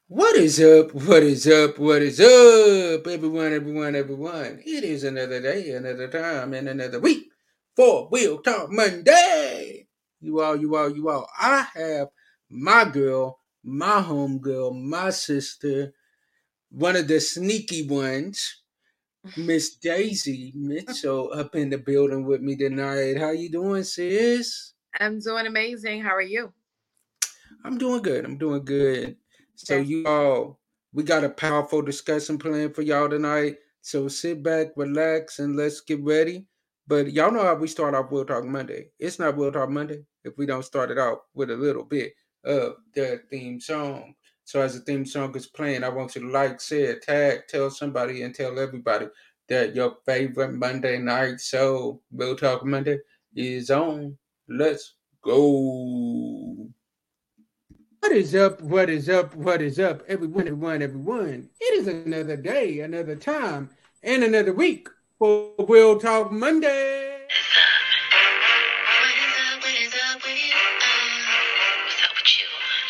What is up? What is up? What is up? Everyone. It is another day, another time, and another week for We'll Talk Monday. You all. I have my girl, my homegirl, my sister, one of the sneaky ones, Miss Daisy Mitchell, up in the building with me tonight. How you doing, sis? I'm doing amazing. How are you? I'm doing good. I'm doing good. So That's you all, we got a powerful discussion planned for y'all tonight. So sit back, relax, and let's get ready. But y'all know how we start off We'll Talk Monday. It's not We'll Talk Monday if we don't start it out with a little bit of the theme song. So as the theme song is playing, I want you to like, share, tag, tell somebody, and tell everybody that your favorite Monday night show, We'll Talk Monday, is on. Let's go. What is up? What is up? What is up? Everyone. It is another day, another time, and another week for We'll Talk Monday. what's up with you?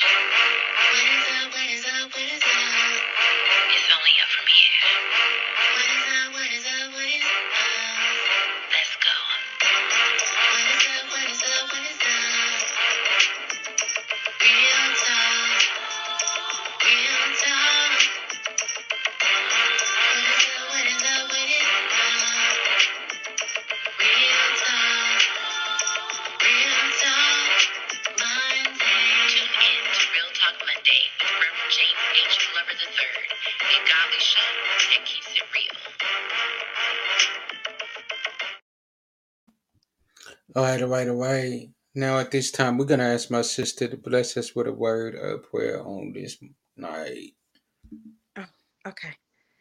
It's only up from here. Let's go. Real talk. Real talk. What is up? Real talk. Real talk. Monday. Tune in to Real Talk Monday with Reverend James H. Glover III, a godly show that keeps it real. All right. Now at this time, we're gonna ask my sister to bless us with a word of prayer on this night. Oh, okay.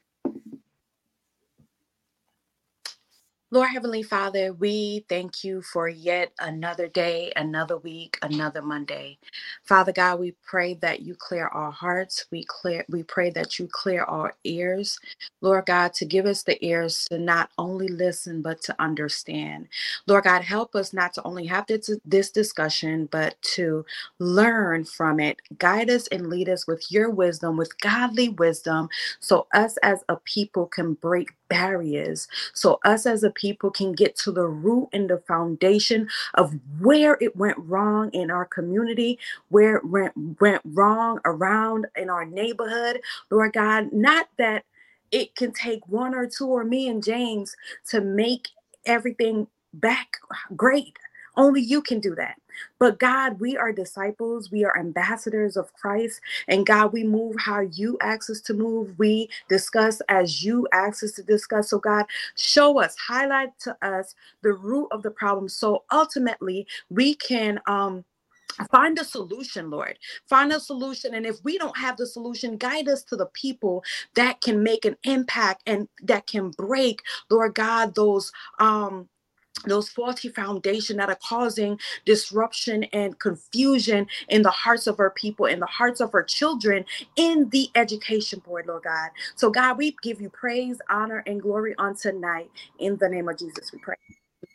Lord Heavenly Father, we thank you for yet another day, another week, another Monday. Father God, we pray that you clear our hearts. We pray that you clear our ears. Lord God, to give us the ears to not only listen but to understand. Lord God, help us not to only have this discussion, but to learn from it. Guide us and lead us with your wisdom, with godly wisdom, so us as a people can break barriers, so us as a people can get to the root and the foundation of where it went wrong in our community, where it went wrong around in our neighborhood. Lord God, not that it can take one or two or me and James to make everything back great. Only you can do that. But God, we are disciples, we are ambassadors of Christ. And God, we move how you ask us to move. We discuss as you ask us to discuss. So, God, show us, highlight to us the root of the problem. So ultimately, we can find a solution, Lord. Find a solution. And if we don't have the solution, guide us to the people that can make an impact and that can break, Lord God, those faulty foundation that are causing disruption and confusion in the hearts of our people, in the hearts of our children, in the education board, Lord God. So, God, we give you praise, honor, and glory on tonight. In the name of Jesus, we pray.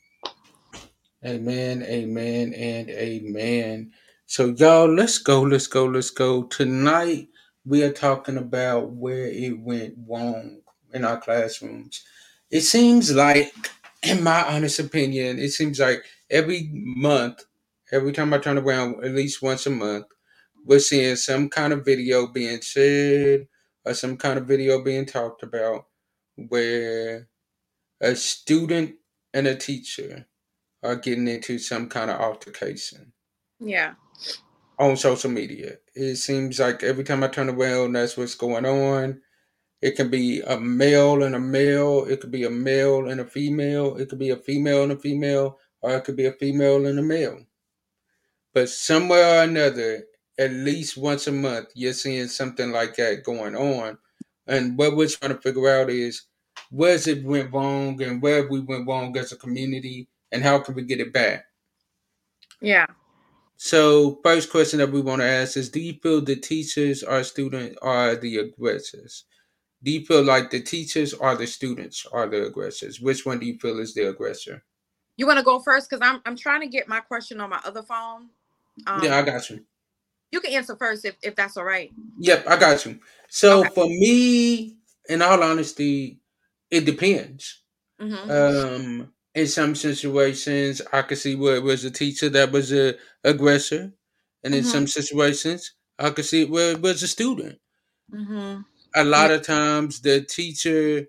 Amen. So y'all, let's go. Tonight we are talking about where it went wrong in our classrooms. It seems like, in my honest opinion, it seems like every month, every time I turn around, at least once a month, we're seeing some kind of video being shared or some kind of video being talked about where a student and a teacher are getting into some kind of altercation Yeah. on social media. It seems like every time I turn around, that's what's going on. It can be a male and a male. It could be a male and a female. It could be a female and a female, or it could be a female and a male. But somewhere or another, at least once a month, you're seeing something like that going on. And what we're trying to figure out is where's it went wrong and where we went wrong as a community and how can we get it back. Yeah. So, first question that we want to ask is: do you feel the teachers or students are the aggressors? Do you feel like the teachers or the students are the aggressors? Which one do you feel is the aggressor? You want to go first? Because I'm trying to get my question on my other phone. Yeah, Um, I got you. You can answer first if that's all right. Yep, I got you. So Okay. for me, in all honesty, it depends. Mm-hmm. In some situations, I could see where it was a teacher that was a aggressor, and in Mm-hmm. some situations, I could see where it was a student. Mm-hmm. A Yeah. lot of times, the teacher,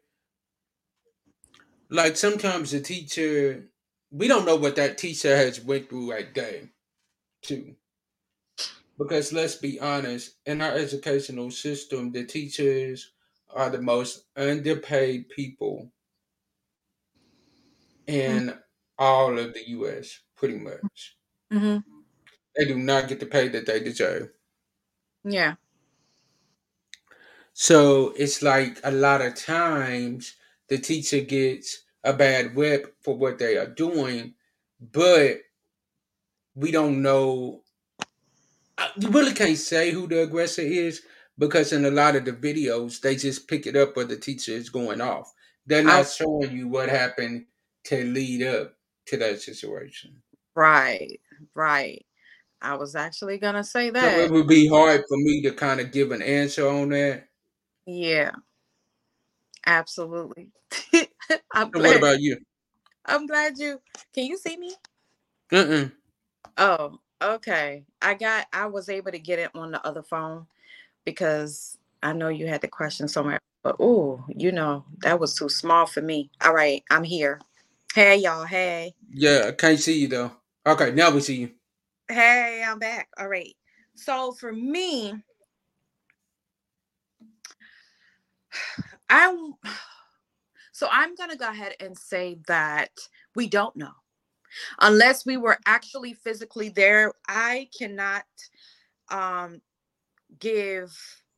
like sometimes the teacher, we don't know what that teacher has went through that day, too. Because let's be honest, in our educational system, the teachers are the most underpaid people in all of the U.S. Pretty much. Mm-hmm. They do not get the pay that they deserve. Yeah. So it's like a lot of times the teacher gets a bad rep for what they are doing, but we don't know. You really can't say who the aggressor is because in a lot of the videos, they just pick it up where the teacher is going off. They're I not showing you what happened to lead up to that situation. right. Right. I was actually gonna say So it that. would be hard for me to kind of give an answer on that. Yeah, absolutely. I'm So what glad about you? I'm glad you can you see me? Uh-uh. Oh, okay. I was able to get it on the other phone because I know you had the question somewhere. But oh, that was too small for me. All right, I'm here. Hey y'all, hey. Yeah, I can't see you though. Okay, now we see you. Hey, I'm back. All right. So for me, I'm I'm gonna go ahead and say that we don't know. Unless we were actually physically there, I cannot um give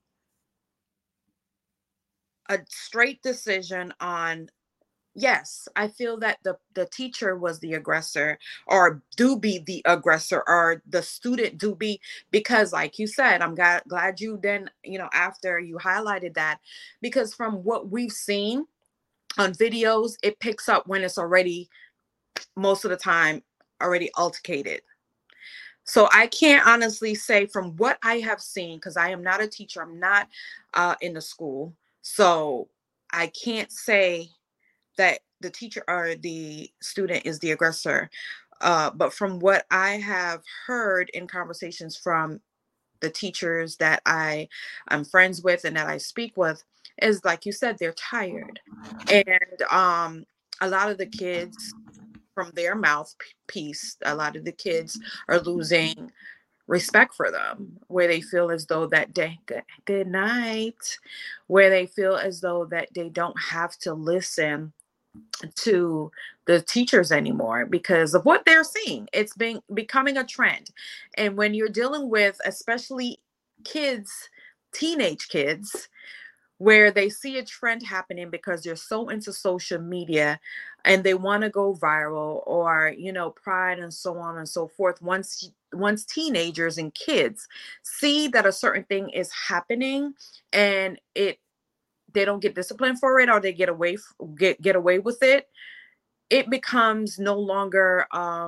a straight decision on yes, I feel that the teacher was the aggressor or do be the aggressor or the student do be because like you said, I'm glad you then, after you highlighted that because from what we've seen on videos, it picks up when it's already most of the time already altercated. So I can't honestly say from what I have seen because I am not a teacher, I'm not in the school. So I can't say that the teacher or the student is the aggressor. But from what I have heard in conversations from the teachers that I'm friends with and that I speak with, is like you said, they're tired. And a lot of the kids from their mouthpiece, a lot of the kids are losing respect for them, where they feel as though that day, good night, where they feel as though that they don't have to listen to the teachers anymore because of what they're seeing. It's been becoming a trend. And when you're dealing with especially kids, teenage kids, where they see a trend happening because they're so into social media and they want to go viral or pride and so on and so forth once teenagers and kids see that a certain thing is happening and they don't get disciplined for it or they get away with it, it becomes no longer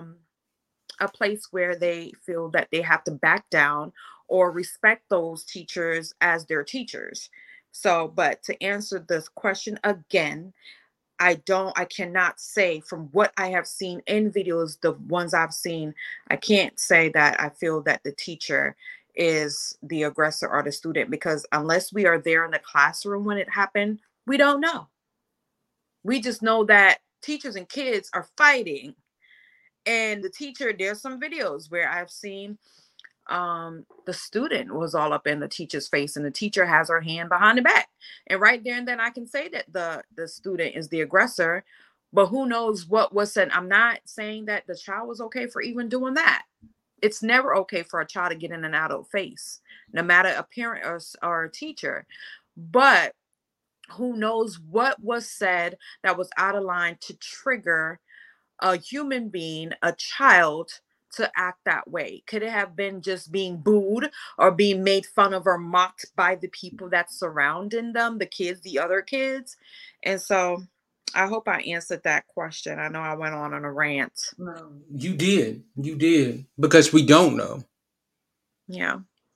a place where they feel that they have to back down or respect those teachers as their teachers. So, but to answer this question again, I cannot say from what I have seen in videos, the ones I've seen, I can't say that I feel that the teacher is the aggressor or the student because unless we are there in the classroom when it happened, we don't know. We just know that teachers and kids are fighting and the teacher, there's some videos where I've seen the student was all up in the teacher's face and the teacher has her hand behind the back, and right there and then I can say that the student is the aggressor, but who knows what was said. I'm not saying that the child was okay for even doing that. It's never okay for a child to get in an adult face, no matter a parent or a teacher, but who knows what was said that was out of line to trigger a human being, a child, to act that way? Could it have been just being booed or being made fun of or mocked by the people that's surrounding them, the kids, the other kids? And so I hope I answered that question. I know I went on a rant. No. You did. You did. Because we don't know. Yeah.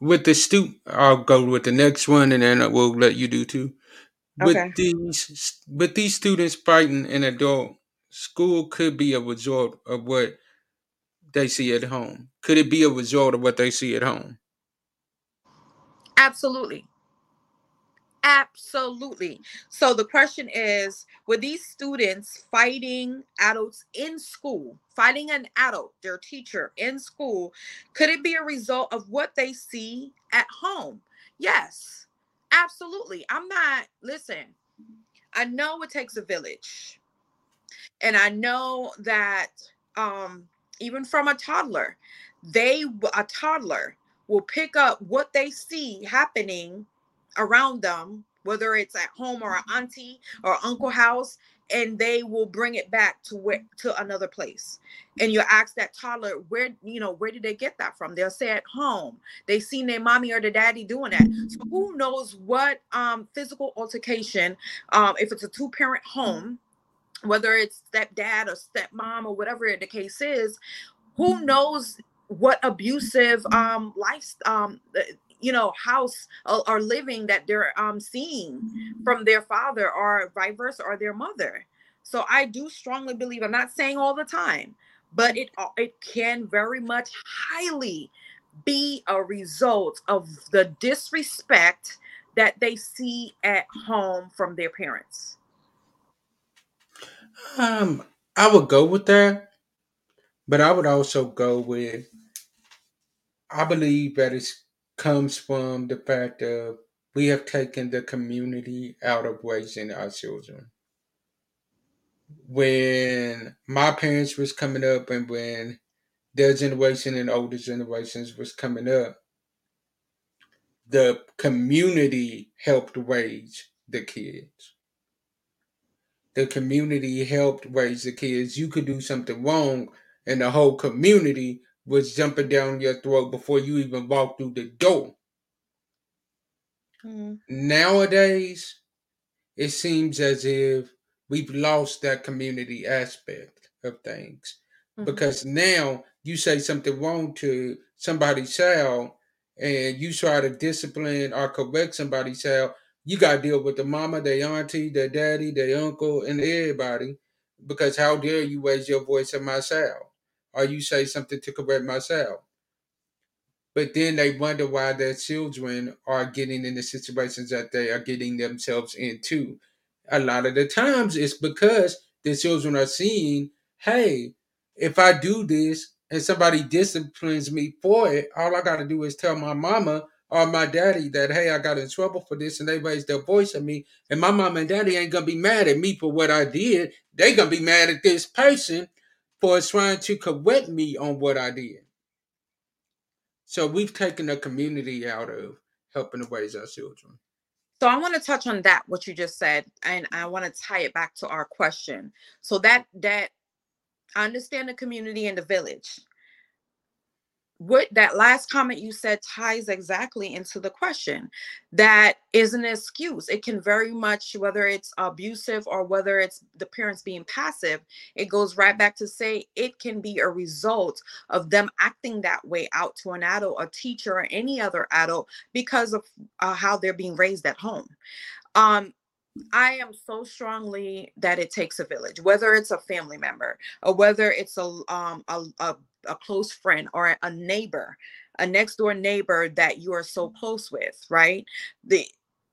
with the I'll go with the next one, and then we'll let you do too. Okay. With these students fighting in adult school, could be a result of what they see at home. Could it be a result of what they see at home? Absolutely. Absolutely. So the question is, with these students fighting adults in school, fighting an adult, their teacher in school, could it be a result of what they see at home? Yes. Absolutely. I'm not, listen, I know it takes a village. And I know that even from a toddler, a toddler will pick up what they see happening around them, whether it's at home or an auntie or uncle house, and they will bring it back to another place. And you ask that toddler, where did they get that from? They'll say at home. They seen their mommy or their daddy doing that. So who knows what physical altercation, if it's a two-parent home, whether it's stepdad or stepmom or whatever the case is, who knows what abusive life house or living that they're seeing from their father or vice versa or their mother. So I do strongly believe, I'm not saying all the time, but it can very much highly be a result of the disrespect that they see at home from their parents. I would go with that, but I would also go with I believe that it comes from the fact of we have taken the community out of raising our children. When my parents was coming up and when their generation and older generations was coming up, the community helped raise the kids. The community helped raise the kids. You could do something wrong, and the whole community was jumping down your throat before you even walked through the door. Mm-hmm. Nowadays, it seems as if we've lost that community aspect of things because now you say something wrong to somebody's child and you try to discipline or correct somebody's child, you got to deal with the mama, their auntie, their daddy, their uncle, and everybody because how dare you raise your voice at my child or you say something to correct my child. But then they wonder why their children are getting in the situations that they are getting themselves into. A lot of the times it's because the children are seeing, hey, if I do this and somebody disciplines me for it, all I got to do is tell my mama or my daddy that, hey, I got in trouble for this and they raised their voice at me. And my mama and daddy ain't going to be mad at me for what I did. They going to be mad at this person for trying to correct me on what I did. So we've taken the community out of helping to raise our children. So I want to touch on that what you just said, and I want to tie it back to our question. So that I understand the community and the village. What that last comment you said ties exactly into the question. That is an excuse. It can very much, whether it's abusive or whether it's the parents being passive, it goes right back to say it can be a result of them acting that way out to an adult, a teacher, or any other adult because of how they're being raised at home. um I am so strongly that it takes a village, whether it's a family member or whether it's a close friend or a neighbor, a next door neighbor that you are so close with, right? The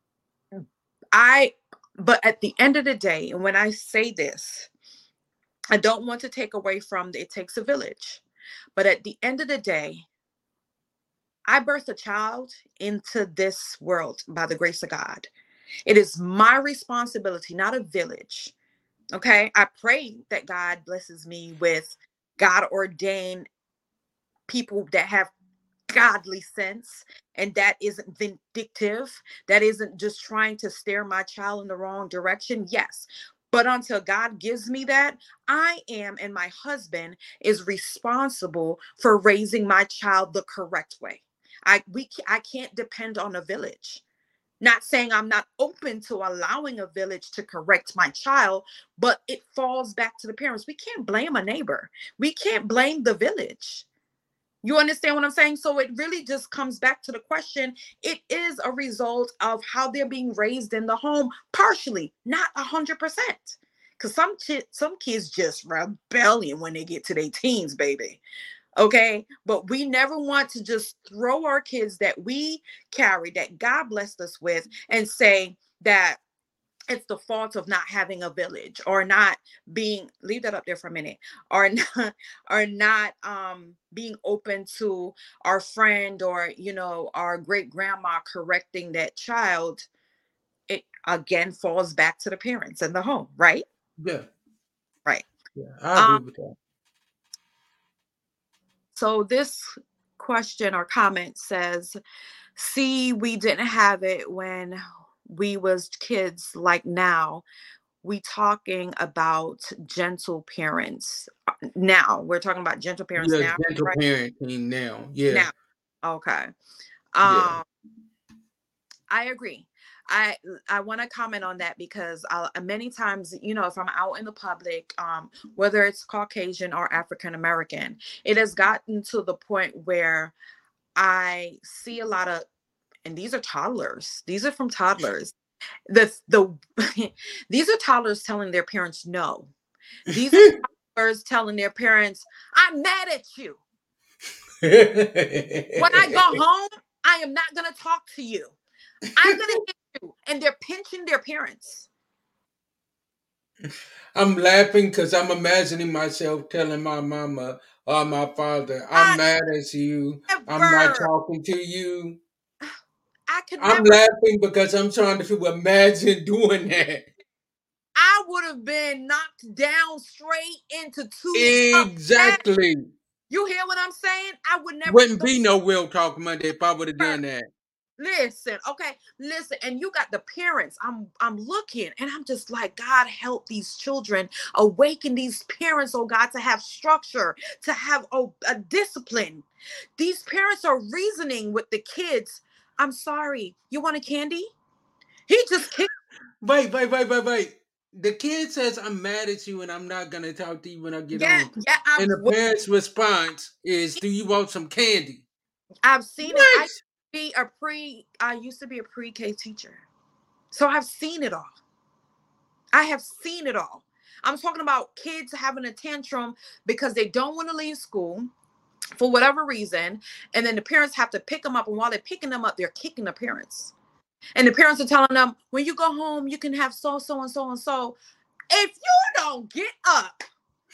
I but at the end of the day, and when I say this, I don't want to take away from it takes a village. But at the end of the day, I birthed a child into this world by the grace of God. It is my responsibility, not a village. Okay. I pray that God blesses me with God ordained people that have godly sense and that isn't vindictive, that isn't just trying to steer my child in the wrong direction. Yes. But until God gives me that, I am and my husband is responsible for raising my child the correct way. I can't depend on a village. Not saying I'm not open to allowing a village to correct my child, but it falls back to the parents. We can't blame a neighbor. We can't blame the village. You understand what I'm saying? So it really just comes back to the question. It is a result of how they're being raised in the home, partially, not 100%. Because some kids just rebellion when they get to their teens, baby. Okay, but we never want to just throw our kids that we carry, that God blessed us with, and say that it's the fault of not having a village, or not being, leave that up there for a minute, or not, or not being open to our friend, or our great grandma correcting that child. It again falls back to the parents in the home, right? Yeah, Right. yeah, I um agree with that. so this question or comment says, see, we didn't have it when we was kids like now. We talking about gentle parents now. We're talking about gentle parents Yeah, now, gentle right? parenting now. Yeah, Now. Okay. yeah, Um, I agree. I I want to comment on that because many times, if I'm out in the public, whether it's Caucasian or African American, it has gotten to the point where I see a lot of, and these are toddlers. These are from toddlers. The these are toddlers telling their parents no. These are toddlers telling their parents, I'm mad at you. When I go home, I am not going to talk to you. I'm going to hit you. And they're pinching their parents. I'm laughing because I'm imagining myself telling my mama or my father, I'm I mad at you. I'm not never, talking to you. I could I'm never, laughing because I'm trying to imagine doing that. I would have been knocked down straight into two heads. Exactly. You hear what I'm saying? I would never Wouldn't be no Real Talk Monday if I would have done that. listen, okay, listen, and you got the parents. I'm looking, and I'm just like, God help these children, awaken these parents, oh God, to have structure, to have a discipline. These parents are reasoning with the kids. I'm sorry, you want a candy? He just kicked. Wait. The kid says, I'm mad at you and I'm not going to talk to you when I get Yeah, home. yeah, And the parent's response is, do you want some candy? I've seen it. What? I used to be a pre-K teacher, so I've seen it all. I have seen it all. I'm talking about kids having a tantrum because they don't want to leave school for whatever reason. And then the parents have to pick them up. And while they're picking them up, they're kicking the parents. And the parents are telling them, when you go home, you can have so, so, and so, and so. If you don't get up,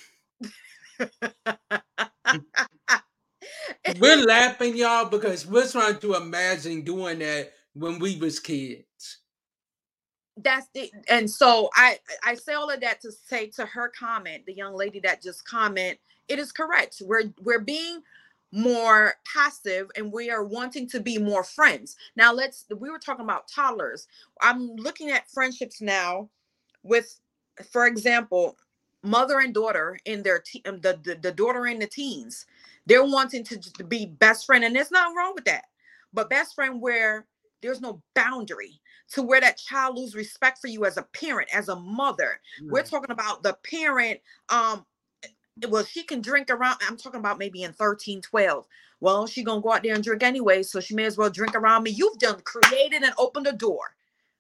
We're laughing, y'all, because we're trying to imagine doing that when we was kids. that's it. And so I say all of that to say to her comment, the young lady that just comment, it is correct. We're being more passive, and we are wanting to be more friends. Now we were talking about toddlers. I'm looking at friendships now with, for example, mother and daughter in their the daughter in the teens. They're wanting to be best friend, and there's nothing wrong with that. But best friend where there's no boundary, to where that child lose respect for you as a parent, as a mother. We're Right. talking about the parent. Well, she can drink around. I'm talking about maybe in 13, 12. Well, she gonna go out there and drink anyway, so she may as well drink around me. You've done created and opened the door,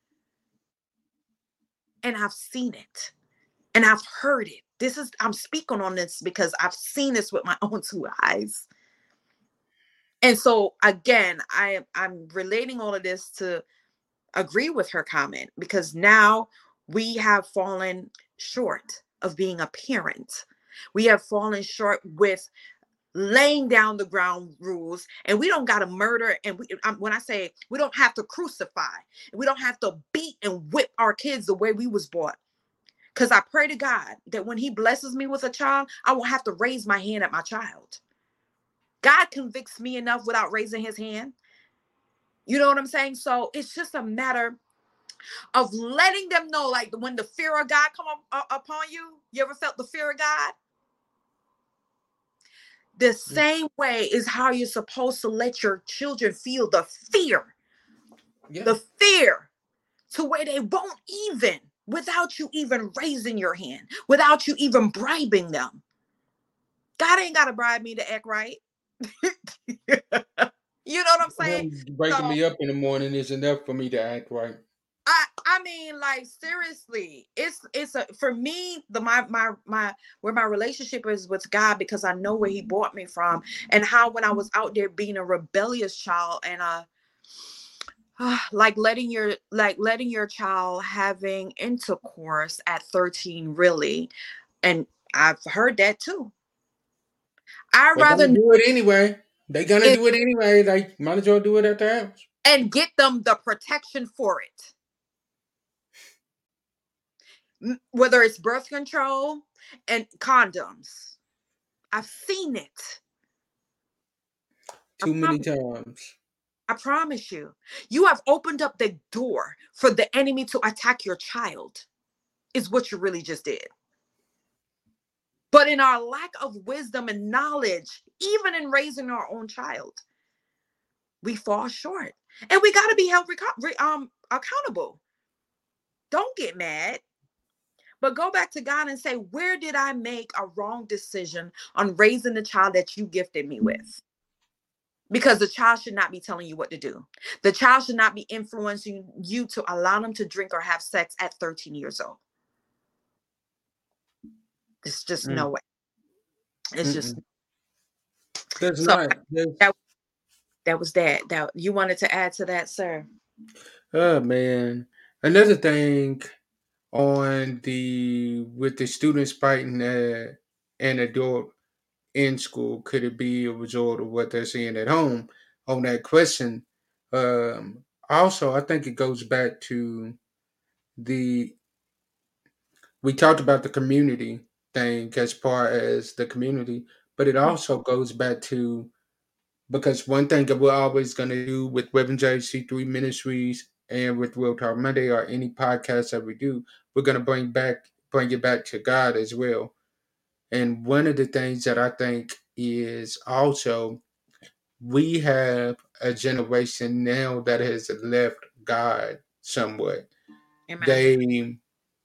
and I've seen it. And I've heard it. I'm speaking on this because I've seen this with my own two eyes. And so again, I'm relating all of this to agree with her comment, because now we have fallen short of being a parent. We have fallen short with laying down the ground rules, and we don't got to murder. And when I say we don't have to crucify, we don't have to beat and whip our kids the way we was brought. Because I pray to God that when he blesses me with a child, I won't have to raise my hand at my child. God convicts me enough without raising his hand. You know what I'm saying? So it's just a matter of letting them know, like when the fear of God come upon you. You ever felt the fear of God? The same way is how you're supposed to let your children feel the fear. Yeah. The fear, to where they won't even, without you even raising your hand, without you even bribing them. God ain't got to bribe me to act right. You know what I'm saying? Him waking So me up in the morning is enough for me to act right. I mean, like, seriously, it's a, for me, the my where my relationship is with God, because I know where He brought me from, and how when I was out there being a rebellious child, and like letting your child having intercourse at 13, really. And I've heard that too. I They're rather gonna do it anyway. They're gonna it do it anyway. Like, might as well do it at the house. and get them the protection for it. Whether it's birth control and condoms. I've seen it. I Too many promise, times. I promise you. You have opened up the door for the enemy to attack your child, is what you really just did. But in our lack of wisdom and knowledge, even in raising our own child, we fall short. And we got to be held accountable. Don't get mad, but go back to God and say, where did I make a wrong decision on raising the child that you gifted me with? Because the child should not be telling you what to do. The child should not be influencing you to allow them to drink or have sex at 13 years old. It's just Mm, no way. It's just mm-mm. That's so. not. That's, that, that was that. That you wanted to add to that, sir. oh man. Another thing on the with the students fighting an adult in school, could it be a result of what they're seeing at home? On that question, also I think it goes back to the we talked about the community thing as far as the community, but it also goes back to because one thing that we're always going to do with Reverend JC3 Ministries and with Real Talk Monday or any podcast that we do, we're going to bring it back to God as well. And one of the things that I think is also we have a generation now that has left God somewhat. Amen. They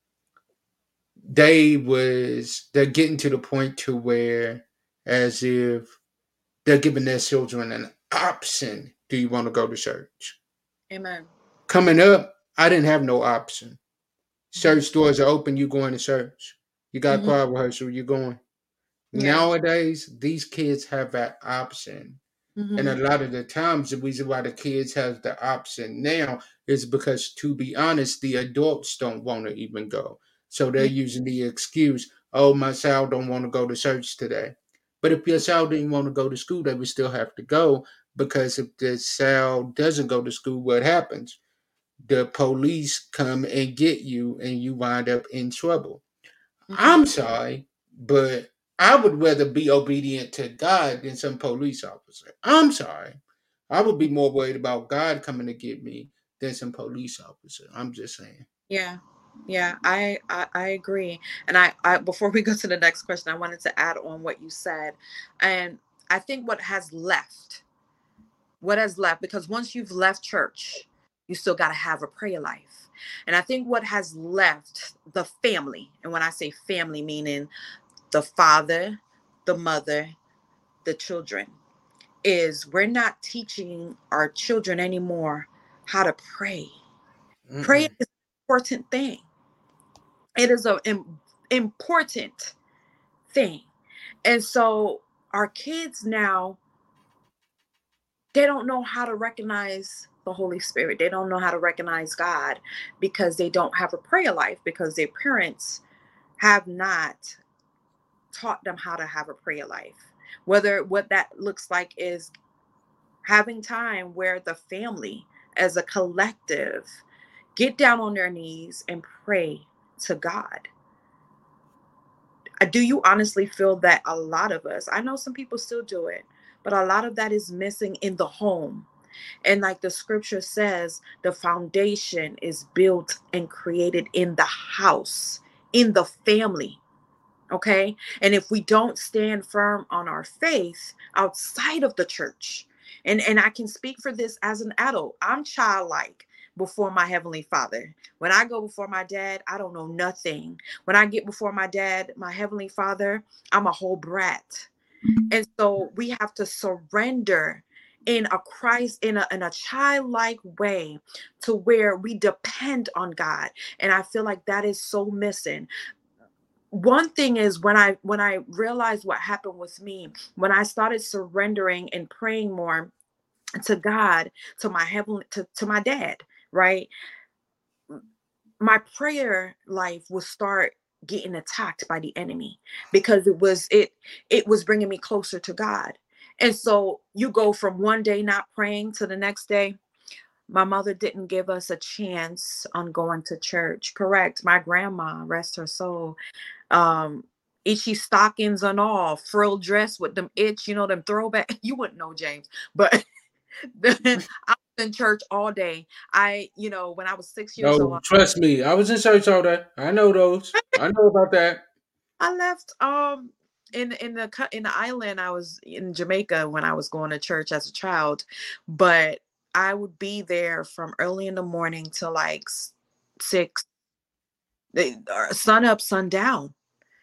they're getting to the point to where as if they're giving their children an option. Do you want to go to church? Amen. Coming up, I didn't have no option. Hmm. Church doors are open, you going to church. You got Hmm. choir rehearsal, you going. Yeah. Nowadays, these kids have that option. And a Hmm. lot of the times, the reason why the kids have the option now is because, to be honest, the adults don't want to even go. So they're Yeah. using the excuse, "Oh, my child don't want to go to church today." But if your child didn't want to go to school, they would still have to go because if the child doesn't go to school, what happens? The police come and get you, and you wind up in trouble. Hmm. I'm sorry, but I would rather be obedient to God than some police officer. I'm sorry. I would be more worried about God coming to get me than some police officer. I'm just saying. Yeah. Yeah, I agree. And I before we go to the next question, I wanted to add on what you said. And I think what has left, because once you've left church, you still got to have a prayer life. And I think what has left, the family, and when I say family, meaning the father, the mother, the children, is we're not teaching our children anymore how to pray. Prayer Mm-mm. is an important thing. It is an important thing. And so our kids now, they don't know how to recognize the Holy Spirit. They don't know how to recognize God because they don't have a prayer life, because their parents have not taught them how to have a prayer life. Whether what that looks like is having time where the family as a collective get down on their knees and pray to God. Do you honestly feel that a lot of us, I know some people still do it, but a lot of that is missing in the home? And like the scripture says, the foundation is built and created in the house, in the family. Okay. And if we don't stand firm on our faith outside of the church, and I can speak for this as an adult, I'm childlike before my heavenly father. When I go before my dad, I don't know nothing. When I get before my dad, my heavenly father, I'm a whole brat. And so we have to surrender in a Christ, in a childlike way, to where we depend on God. And I feel like that is so missing. One thing is, when I realized what happened with me, when I started surrendering and praying more to God, to my heavenly, to my dad, right? My prayer life will start getting attacked by the enemy, because it was bringing me closer to God. And so you go from one day not praying to the next day. My mother didn't give us a chance on going to church. Correct. My grandma, rest her soul, um itchy stockings and all, frill dress with them itch, them throwback. You wouldn't know, James, but I was in church all day. When I was 6 years No, old, trust me. I was in church all day. I know those. I know about that. I left in the island. I was in Jamaica when I was going to church as a child, but I would be there from early in the morning till like six, sun up, sun down.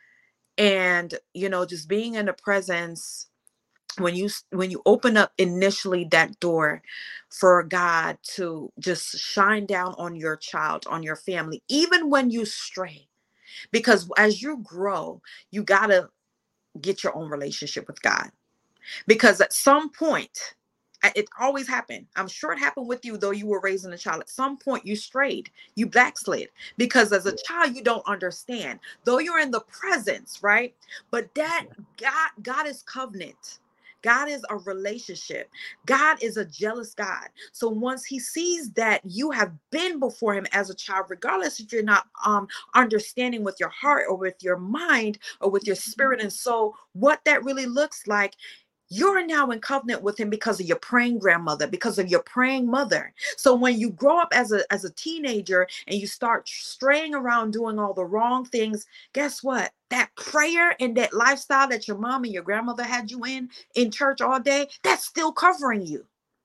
And just being in the presence, when you open up initially that door for God to just shine down on your child, on your family, even when you stray, because as you grow, you got to get your own relationship with God. Because at some point, it always happened. I'm sure it happened with you, though you were raising a child. At some point, you strayed, you backslid, because as a child, you don't understand. Though you're in the presence, right? But that God is covenant. God is a relationship. God is a jealous God. So once He sees that you have been before Him as a child, regardless if you're not understanding with your heart or with your mind or with your spirit and soul, what that really looks like, you're now in covenant with Him because of your praying grandmother, because of your praying mother. So when you grow up as a teenager and you start straying around doing all the wrong things, guess what? That prayer and that lifestyle that your mom and your grandmother had you in church all day, that's still covering you,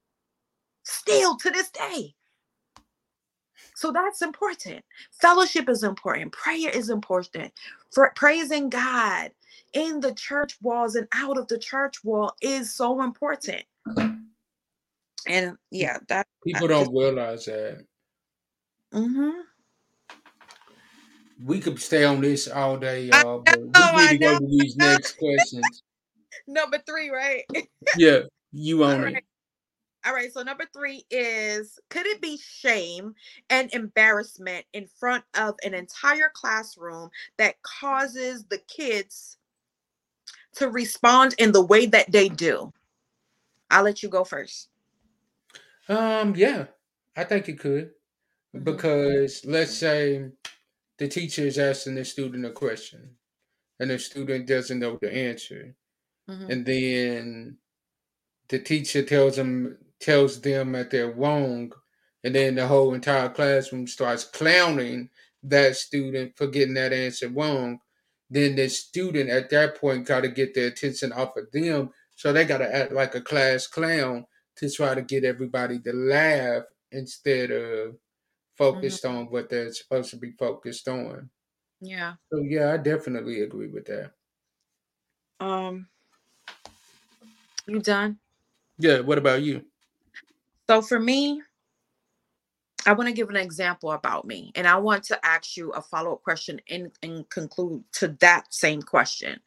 still to this day. So that's important. Fellowship is important. Prayer is important. For praising God in the church walls and out of the church wall is so important. And yeah, that People just. don't realize that. Hmm. We could stay on this all day, I y'all, know, but we need I to go know, to these I know. next questions. Number three, right? Yeah, you All own right. it. All right. So number three is, could it be shame and embarrassment in front of an entire classroom that causes the kids to respond in the way that they do? I'll let you go first. Yeah, I think it could. Hmm. Because let's say the teacher is asking the student a question and the student doesn't know the answer. Hmm. And then the teacher tells them that they're wrong, and then the whole entire classroom starts clowning that student for getting that answer wrong. Then the student at that point got to get their attention off of them, so they got to act like a class clown to try to get everybody to laugh instead of Hmm. focused on what they're supposed to be focused on. Yeah. So yeah, I definitely agree with that. Um, you done? Yeah, what about you? So for me, I want to give an example about me, and I want to ask you a follow-up question and conclude to that same question.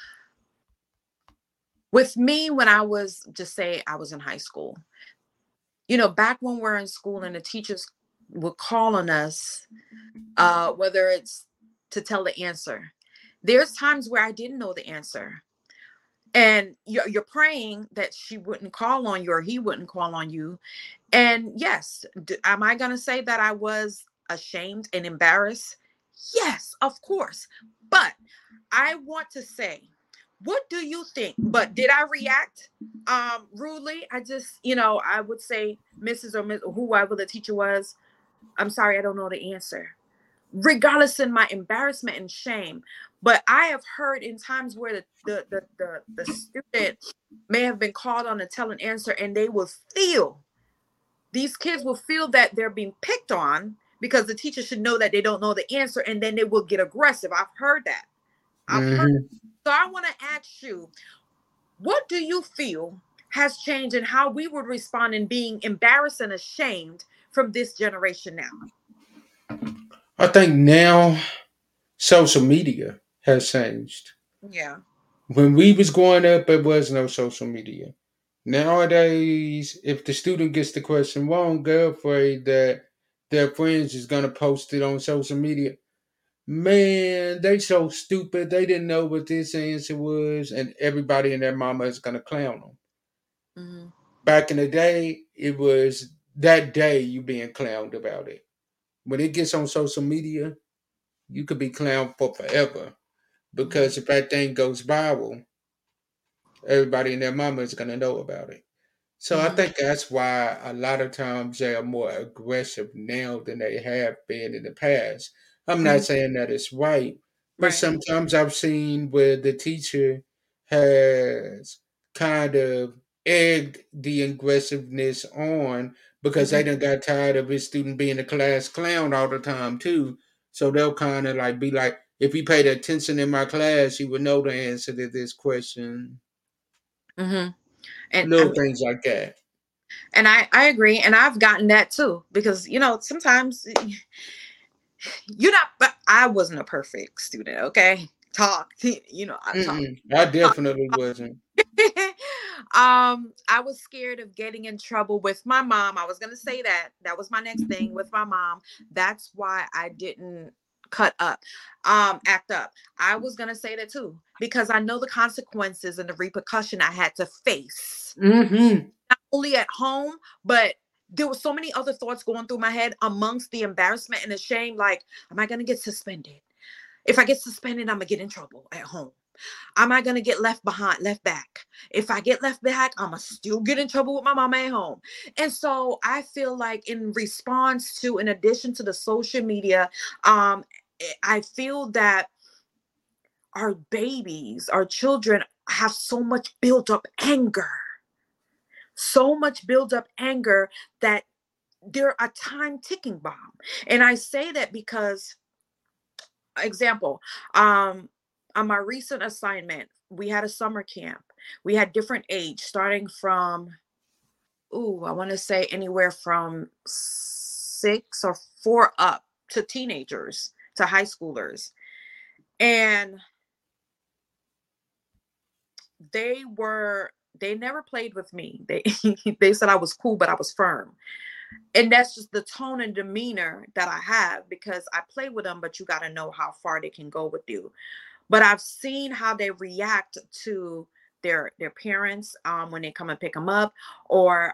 With me, when I was, just say I was in high school, back when we're in school and the teachers would call on us, whether it's to tell the answer, there's times where I didn't know the answer. And you're praying that she wouldn't call on you or he wouldn't call on you. And yes, am I going to say that I was ashamed and embarrassed? Yes, of course. But I want to say, what do you think? But did I react rudely? I just, I would say, Mrs. or Miss, or whoever the teacher was, I'm sorry, I don't know the answer. Regardless in my embarrassment and shame. But I have heard in times where the student may have been called on to tell an answer, and they will feel, these kids will feel that they're being picked on because the teacher should know that they don't know the answer, and then they will get aggressive. I've heard that. I've heard. Hmm. So I want to ask you, What do you feel has changed in how we would respond in being embarrassed and ashamed from this generation now? I think now social media has changed. Yeah. When we was growing up, there was no social media. Nowadays, if the student gets the question wrong, they're afraid that their friends is gonna post it on social media. Man, they so stupid. They didn't know what this answer was, and everybody and their mama is gonna clown them. Hmm. Back in the day, it was that day you being clowned about it. When it gets on social media, you could be clowned for forever. Hmm. Because if that thing goes viral, everybody and their mama is gonna know about it. So I Hmm. think that's why a lot of times they are more aggressive now than they have been in the past. I'm not Hmm. saying that it's right, but Right. sometimes I've seen where the teacher has kind of egged the aggressiveness on because Hmm. they done got tired of his student being a class clown all the time too. So they'll kind of like be like, if he paid attention in my class, he would know the answer to this question. Hmm. And I Little mean, things like that. and I agree, and I've gotten that too because sometimes you're not. But I wasn't a perfect student. Okay, talk. I talk. I definitely wasn't. I was scared of getting in trouble with my mom. I was gonna say that. That was my next thing with my mom. That's why I didn't cut up, act up. I was gonna say that too, because I know the consequences and the repercussion I had to face. Mhm. Not only at home, but there were so many other thoughts going through my head amongst the embarrassment and the shame. Like, am I gonna get suspended? If I get suspended, I'm gonna get in trouble at home. Am I gonna get left behind, left back? If I get left back, I'ma still get in trouble with my mama at home. And so I feel like in response to, in addition to the social media, I feel that our babies, our children have so much built up anger, so much built up anger that they're a time ticking bomb. And I say that because, example, on my recent assignment, we had a summer camp. We had different age, starting from, I want to say anywhere from 6 or 4 up to teenagers to high schoolers. And they never played with me. They they said I was cool, but I was firm. And that's just the tone and demeanor that I have because I play with them, but you got to know how far they can go with you. But I've seen how they react to their parents when they come and pick them up, or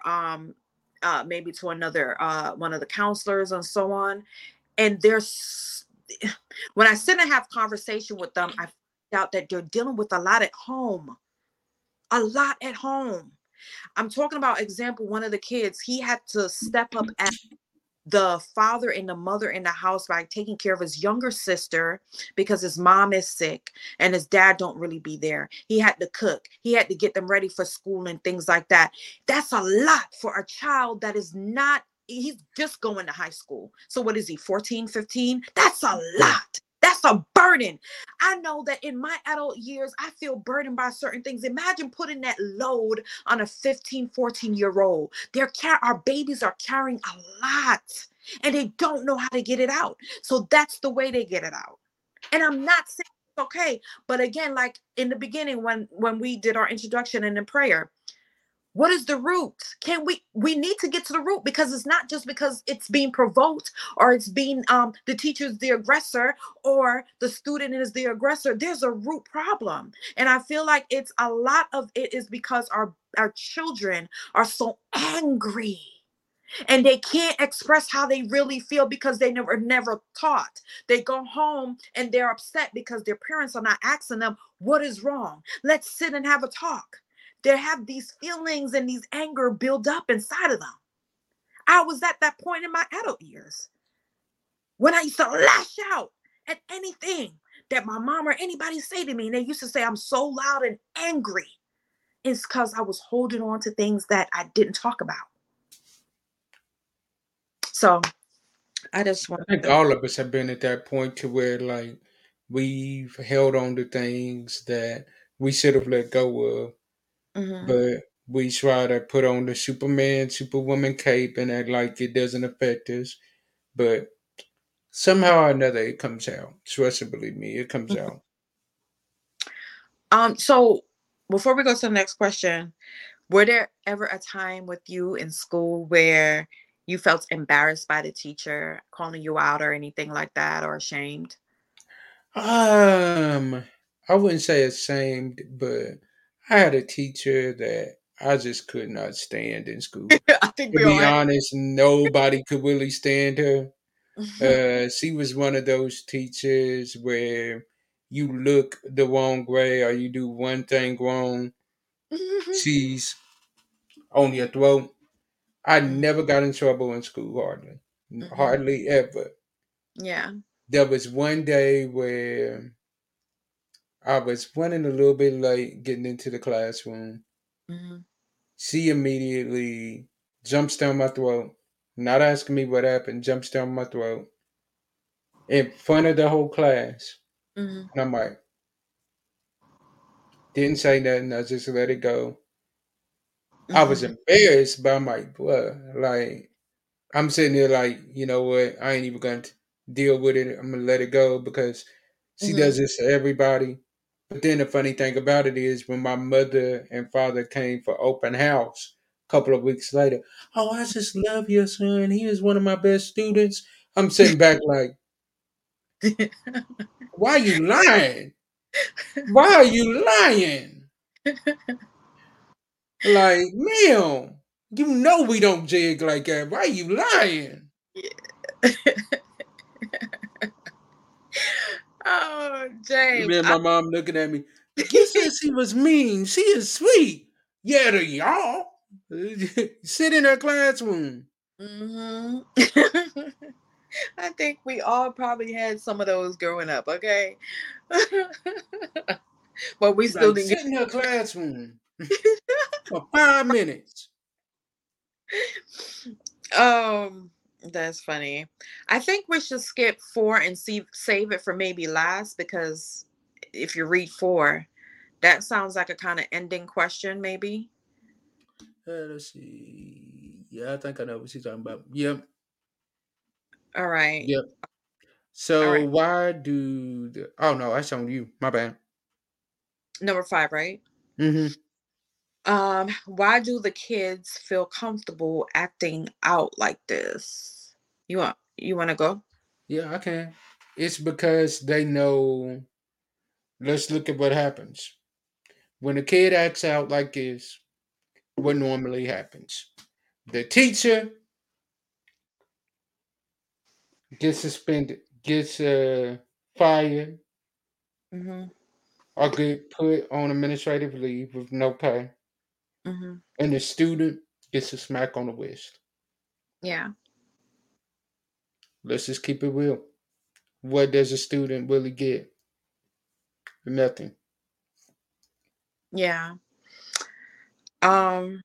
maybe to another one of the counselors and so on. And there's when I sit and have conversation with them, I find out that they're dealing with a lot at home, a lot at home. I'm talking about example. One of the kids, he had to step up as the father and the mother in the house by taking care of his younger sister because his mom is sick and his dad don't really be there. He had to cook, he had to get them ready for school and things like that. That's a lot for a child that is not, he's just going to high school. So what is he, 14, 15? That's a lot. That's a burden. I know that in my adult years, I feel burdened by certain things. Imagine putting that load on a 15, 14-year old. Our babies are carrying a lot and they don't know how to get it out. So that's the way they get it out. And I'm not saying it's okay, but again, like in the beginning when we did our introduction and in prayer, what is the root? Can we need to get to the root, because it's not just because it's being provoked or it's being the teacher's the aggressor or the student is the aggressor. There's a root problem. And I feel like it's a lot of it is because our children are so angry and they can't express how they really feel because they never taught. They go home and they're upset because their parents are not asking them what is wrong. Let's sit and have a talk. They have these feelings and these anger build up inside of them. I was at that point in my adult years when I used to lash out at anything that my mom or anybody say to me, and they used to say I'm so loud and angry. It's because I was holding on to things that I didn't talk about. So I just I want think to. all of us have been at that point to where like we've held on to things that we should have let go of. Mhm. but we try to put on the Superman, Superwoman cape and act like it doesn't affect us. But somehow or another, it comes out. Trust and believe me, it comes Mhm. out. So before we go to the next question, were there ever a time with you in school where you felt embarrassed by the teacher calling you out or anything like that, or ashamed? Um, I wouldn't say ashamed, but I had a teacher that I just could not stand in school. I think To we all be had. honest, nobody could really stand her. She was one of those teachers where you look the wrong way or you do one thing wrong, she's on your throat. I Mhm. never got in trouble in school, hardly. Mhm. Hardly ever. Yeah. There was one day where I was running a little bit late getting into the classroom. Mhm. She immediately jumps down my throat, not asking me what happened, jumps down my throat in front of the whole class. Mhm. And I'm like, didn't say nothing. I just let it go. I was Mhm. embarrassed, but I'm like, what? Like, I'm sitting there like, you know what? I ain't even going to deal with it. I'm going to let it go because she Mhm. does this to everybody. But then the funny thing about it is when my mother and father came for open house a couple of weeks later, oh, I just love your son. He is one of my best students. I'm sitting back like, why are you lying? Why are you lying? Like, ma'am, you know we don't jig like that. Why are you lying? Oh, And James. then my mom looking at me, you said she was mean. She is sweet. Yeah, to y'all. Sit in her classroom. Hmm. I think we all probably had some of those growing up, okay? But we still Like, didn't get. sit in her classroom for 5 minutes. um that's funny. I think we should skip 4 and save it for maybe last, because if you read 4, that sounds like a kind of ending question maybe. Let's see. Yeah, I think I know what she's talking about. Yep. All right. Yep. All So right. why do the oh no, that's on you. My bad. Number 5, right? Mm-hmm. Why do the kids feel comfortable acting out like this? You want to go? Yeah, I can. It's because they know, let's look at what happens. When a kid acts out like this, what normally happens? The teacher gets suspended, gets fired, Mhm. or get put on administrative leave with no pay, Mhm. and the student gets a smack on the wrist. Yeah. Let's just keep it real. What does a student really get? Nothing. Yeah. Um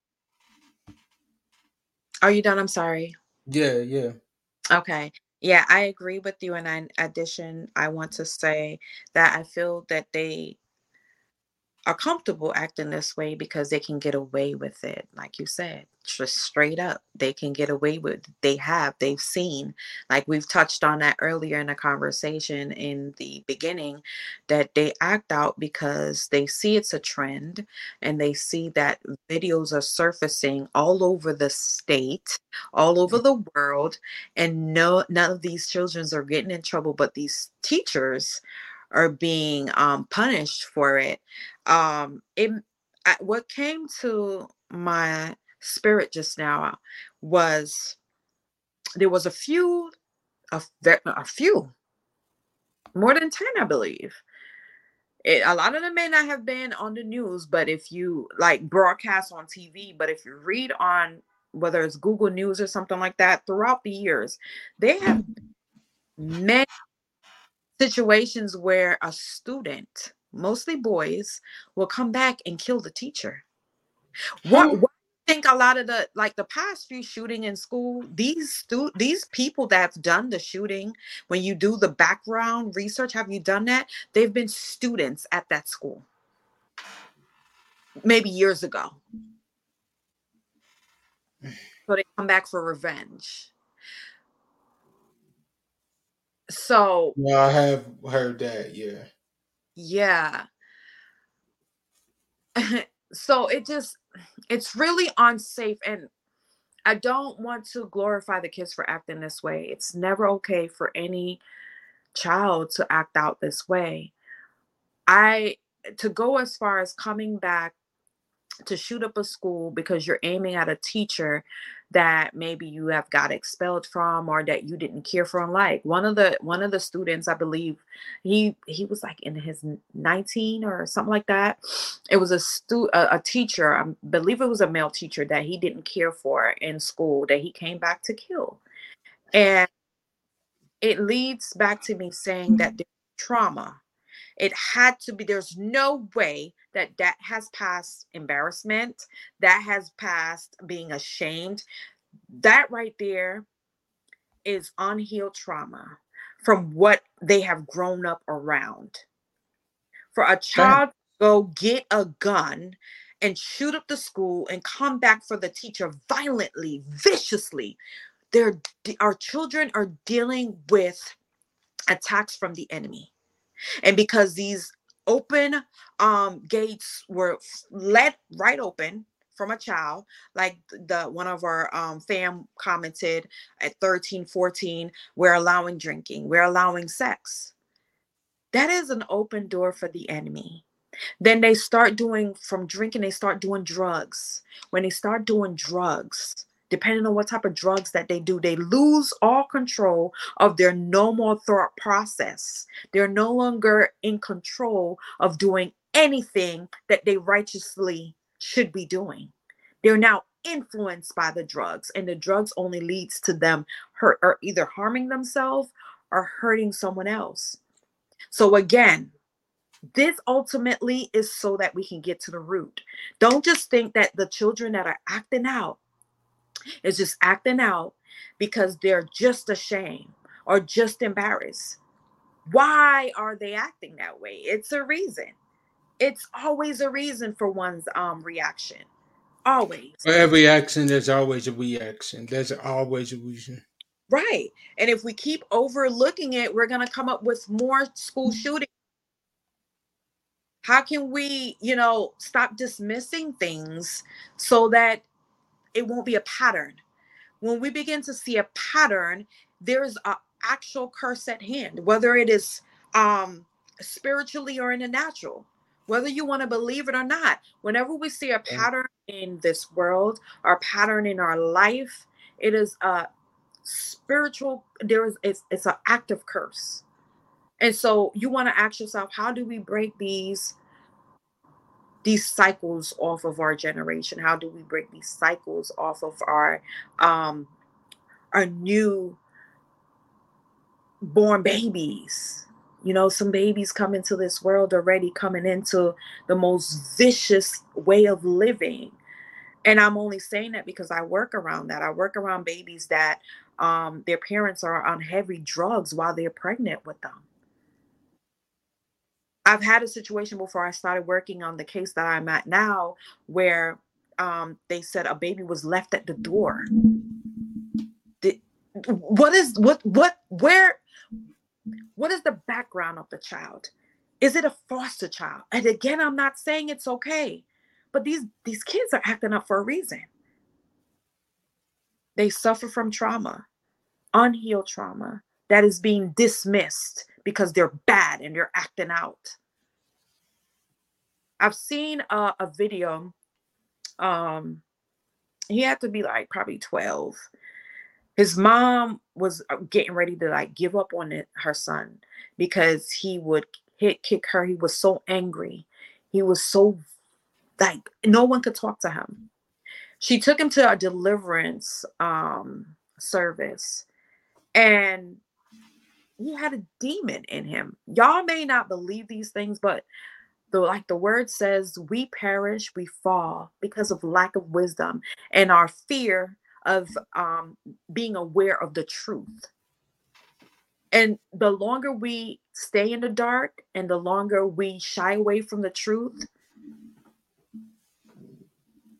are you done? I'm sorry. Yeah, yeah. Okay. Yeah, I agree with you, and in addition, I want to say that I feel that they are comfortable acting this way because they can get away with it. Like you said, just straight up, they can get away with they've seen, like we've touched on that earlier in the conversation in the beginning, that they act out because they see it's a trend, and they see that videos are surfacing all over the state, all over the world, and no, none of these children are getting in trouble, but these teachers are being punished for it. It what came to my spirit just now was, there was a few, more than 10, I believe. A lot of them may not have been on the news, but if you like broadcast on TV, but if you read on, whether it's Google News or something like that, throughout the years, they have many situations where a student, mostly boys, will come back and kill the teacher. What Who? what do you think? A lot of the past few shooting in school, these people that's done the shooting, when you do the background research, have you done that? They've been students at that school. maybe years ago. So they come back for revenge. So Yeah, I have heard that. Yeah. yeah. So it's really unsafe, and I don't want to glorify the kids for acting this way. It's never okay for any child to act out this way. I to go as far as coming back to shoot up a school because you're aiming at a teacher that maybe you have got expelled from or that you didn't care for and like. One of the students, I believe, he was like in his 19 or something like that. It was a teacher, I believe it was a male teacher that he didn't care for in school that he came back to kill. And it leads back to me saying that there's trauma. It had to be, there's no way that that has passed embarrassment, that has passed being ashamed. That right there is unhealed trauma from what they have grown up around. For a Fact. child to go get a gun and shoot up the school and come back for the teacher violently, viciously, our children are dealing with attacks from the enemy. And because these open gates were let right open from a child, like the one of our fam commented at 13, 14, we're allowing drinking, we're allowing sex. That is an open door for the enemy. Then they start doing, from drinking, they start doing drugs. When they start doing drugs, depending on what type of drugs that they do, they lose all control of their normal thought process. They're no longer in control of doing anything that they righteously should be doing. They're now influenced by the drugs, and the drugs only leads to them hurt or either harming themselves or hurting someone else. So again, this ultimately is so that we can get to the root. Don't just think that the children that are acting out is just acting out because they're just ashamed or just embarrassed. Why are they acting that way? It's a reason. It's always a reason for one's reaction. Always. For every action, there's always a reaction. There's always a reason. Right. And if we keep overlooking it, we're going to come up with more school shootings. How can we, stop dismissing things so that it won't be a pattern? When we begin to see a pattern, there's an actual curse at hand, whether it is spiritually or in the natural, whether you want to believe it or not. Whenever we see a pattern in this world or a pattern in our life, it is a spiritual, it's an active curse. And so you want to ask yourself, how do we break these cycles off of our generation? How do we break these cycles off of um our new born babies? Some babies come into this world already coming into the most vicious way of living. And I'm only saying that because I work around that. I work around babies that their parents are on heavy drugs while they're pregnant with them. I've had a situation before I started working on the case that I'm at now where they said a baby was left at the door. What is the background of the child? Is it a foster child? And again, I'm not saying it's okay, but these kids are acting up for a reason. They suffer from trauma, unhealed trauma that is being dismissed because they're bad and they're acting out. I've seen a video. He had to be like probably 12. His mom was getting ready to like give up on her son because he would kick her. He was so angry. He was so like no one could talk to him. She took him to a deliverance service, and he had a demon in him. Y'all may not believe these things, but the word says, we perish, we fall because of lack of wisdom and our fear of being aware of the truth. And the longer we stay in the dark and the longer we shy away from the truth,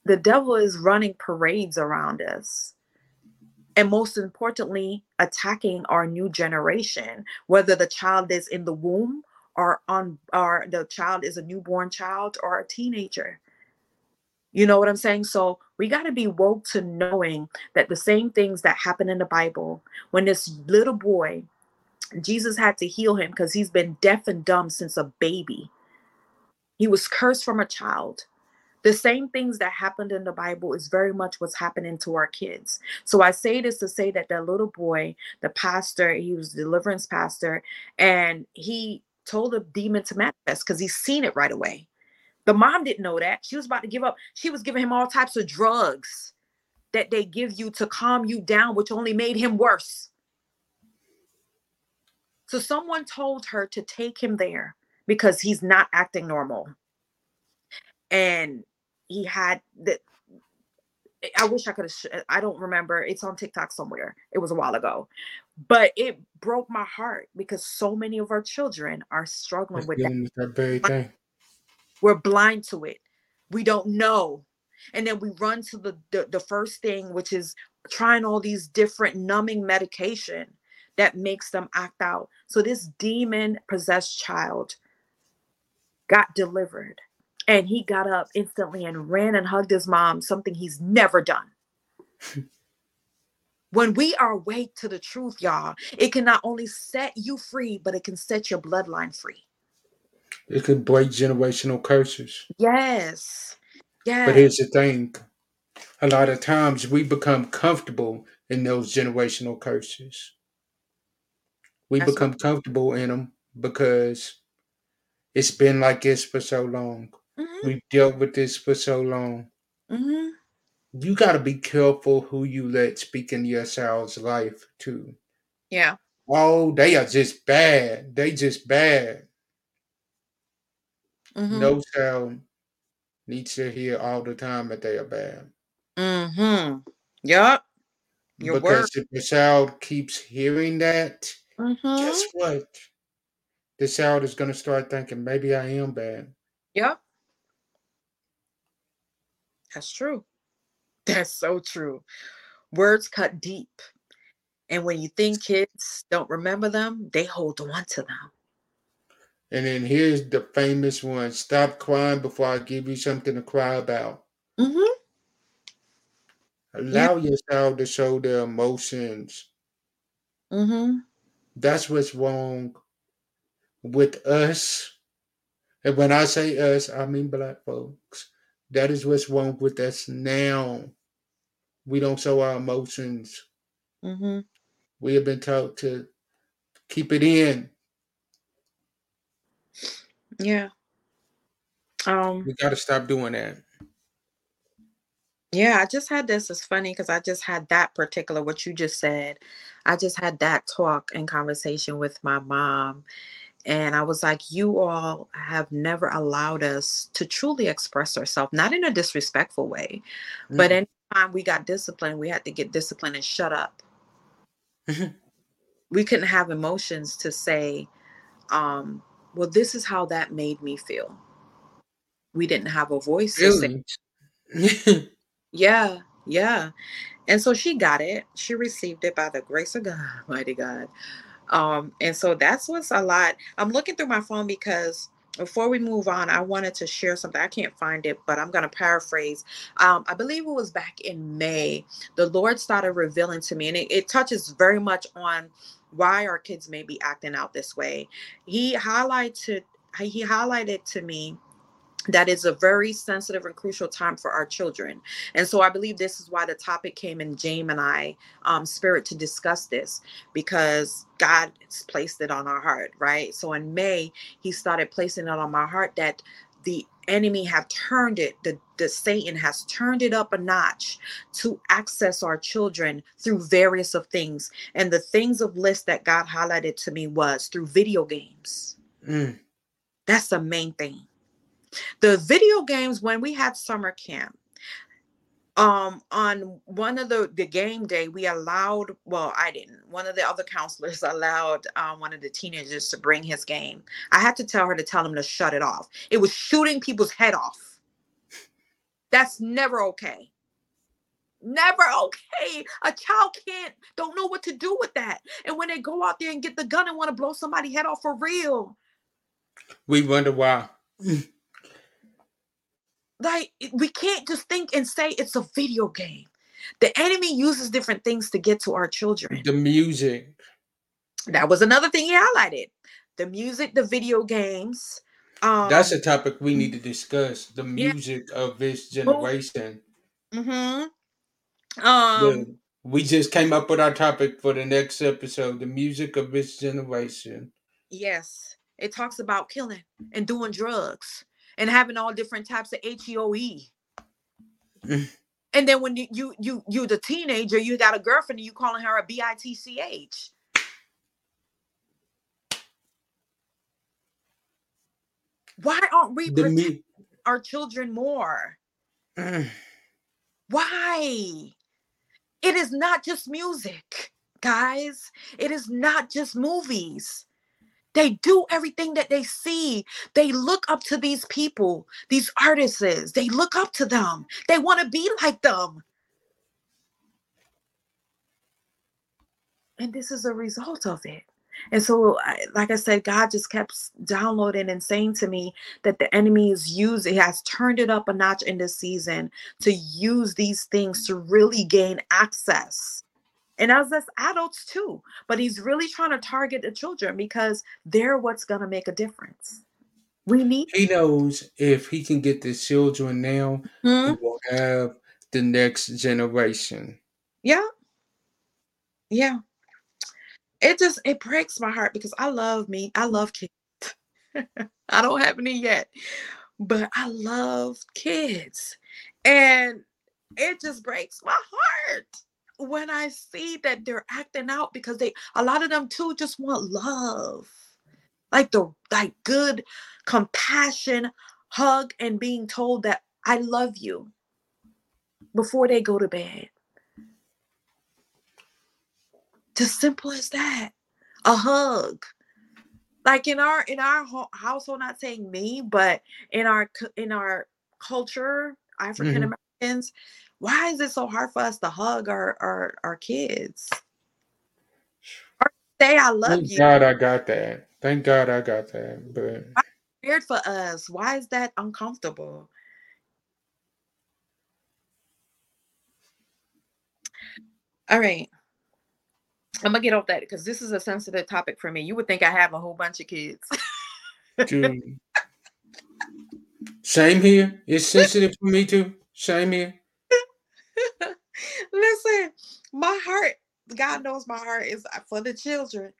The devil is running parades around us. And most importantly, attacking our new generation, whether the child is in the womb or the child is a newborn child or a teenager. You know what I'm saying? So we got to be woke to knowing that the same things that happen in the Bible, when this little boy, Jesus had to heal him because he's been deaf and dumb since a baby. He was cursed from a child. The same things that happened in the Bible is very much what's happening to our kids. So I say this to say that that little boy, the pastor, he was a deliverance pastor, and he told the demon to manifest because he's seen it right away. The mom didn't know that. She was about to give up. She was giving him all types of drugs that they give you to calm you down, which only made him worse. So someone told her to take him there because he's not acting normal. And he had that. I wish I could have. I don't remember. It's on TikTok somewhere. It was a while ago, but it broke my heart because so many of our children are struggling It's with that. dealing with that very thing. We're blind to it. We don't know, and then we run to the first thing, which is trying all these different numbing medication that makes them act out. So this demon possessed child got delivered. And he got up instantly and ran and hugged his mom, something he's never done. When we are awake to the truth, y'all, it can not only set you free, but it can set your bloodline free. It could break generational curses. Yes. But Yes. here's the thing. A lot of times we become comfortable in those generational curses. We That's right. become comfortable in them because it's been like this for so long. Mm-hmm. We've dealt with this for so long. Mm-hmm. You got to be careful who you let speak in your child's life, too. Yeah. Oh, they are just bad. They just bad. Mm-hmm. No child needs to hear all the time that they are bad. Mm-hmm. Yup. Your word. Because if the child keeps hearing that, guess Mm-hmm. what? The child is going to start thinking, maybe I am bad. Yup. That's true. That's so true. Words cut deep. And when you think kids don't remember them, they hold on to them. And then here's the famous one: stop crying before I give you something to cry about. Mm-hmm. Yeah. Allow your child to show their emotions. Mm-hmm. That's what's wrong with us. And when I say us, I mean black folks. That is what's wrong with us now. We don't show our emotions. Mm-hmm. We have been taught to keep it in. Yeah. Um, We got to stop doing that. yeah, I just had this. It's funny because I just had that particular what you just said. I just had that talk and conversation with my mom. And I was like, you all have never allowed us to truly express ourselves, not in a disrespectful way, but Mm-mm. anytime we got disciplined, we had to get disciplined and shut up. We couldn't have emotions to say, well, this is how that made me feel. We didn't have a voice to say, Really? yeah, yeah. And so she got it. She received it by the grace of God, mighty God. And so that's what's a lot. I'm looking through my phone because before we move on, I wanted to share something. I can't find it, but I'm going to paraphrase. I believe it was back in May. The Lord started revealing to me, and it touches very much on why our kids may be acting out this way. He highlighted. He highlighted to me that is a very sensitive and crucial time for our children. And so I believe this is why the topic came in James and I spirit to discuss this, because God has placed it on our heart, right? So in May, he started placing it on my heart that the enemy have turned it, the Satan has turned it up a notch to access our children through various of things. And the things of list that God highlighted to me was through video games. Mm. That's the main thing. The video games, when we had summer camp, on one of the game day, we allowed, well, I didn't, one of the other counselors allowed one of the teenagers to bring his game. I had to tell her to tell him to shut it off. It was shooting people's head off. That's never okay. Never okay. A child don't know what to do with that. And when they go out there and get the gun and want to blow somebody's head off for real, We wonder why. like we can't just think and say it's a video game. The enemy uses different things to get to our children. The music. That was another thing he highlighted. The music, the video games. That's Um, a topic we need to discuss. The yeah. music of this generation. Mm-hmm. The, we just came up with our topic for the next episode. The music of this generation. Yes. It talks about killing and doing drugs and having all different types of HEOE. And then when you the teenager, you got a girlfriend and you calling her a bitch. Why aren't we protecting our children more? Why? It is not just music, guys. It is not just movies. They do everything that they see. They look up to these people, these artists. They look up to them. They want to be like them. And this is a result of it. And so, like I said, God just kept downloading and saying to me that the enemy has turned it up a notch in this season to use these things to really gain access. And as adults too, but he's really trying to target the children because they're what's going to make a difference. He knows if he can get the children now, he will have the next generation. Yeah. Yeah. It breaks my heart because I love kids. I don't have any yet, but I love kids. And it just breaks my heart when I see that they're acting out because a lot of them too just want love. Like good compassion, hug, and being told that I love you before they go to bed. Just simple as that. A hug. Like in our household, not saying me, but in our culture, African Americans, why is it so hard for us to hug our kids? Or say I love Thank you. God I got that. Thank God I got that. But Weird for us. Why is that uncomfortable? All right. I'm gonna get off that because this is a sensitive topic for me. You would think I have a whole bunch of kids. dude, same here. It's sensitive for me too. Same here. Listen, my heart, God knows my heart is for the children.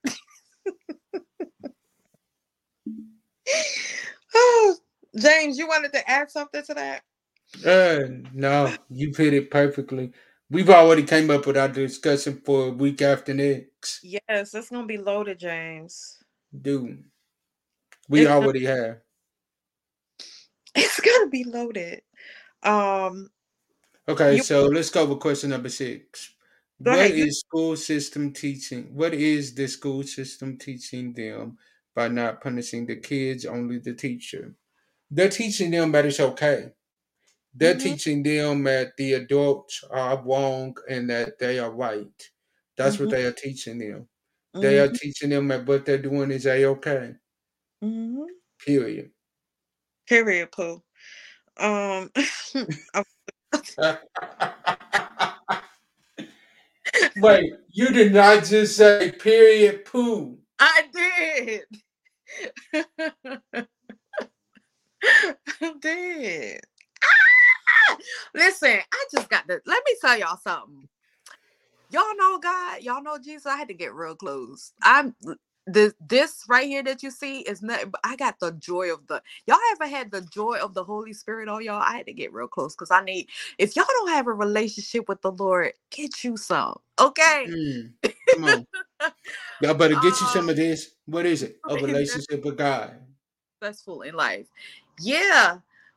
Oh, James, you wanted to add something to that? No, you've hit it perfectly. We've already came up with our discussion for a week after next. Yes, it's gonna be loaded, James. Dude, we It's already have. it's gonna be loaded. Um, Okay, you so let's go with question number 6. go What ahead. You is school system teaching? What is the school system teaching them by not punishing the kids, only the teacher? They're teaching them that it's okay. They're mm-hmm, teaching them that the adults are wrong and that they are right. That's what mm-hmm, they are teaching them. They are mm-hmm, teaching them that what they're doing is a okay. mm-hmm. Period. Period, Pooh. Um, Wait, you did not just say period poo. I did. I did. Ah! Listen, I just got to let me tell y'all something. Y'all know God, y'all know Jesus. I had to get real close. This right here that you see is not. I got the joy of the. Y'all ever had the joy of the Holy Spirit on y'all? I had to get real close because I need. If y'all don't have a relationship with the Lord, get you some. Okay. Come on. Y'all better get you some um, of this. What is it? A relationship with God. Successful in life. Yeah.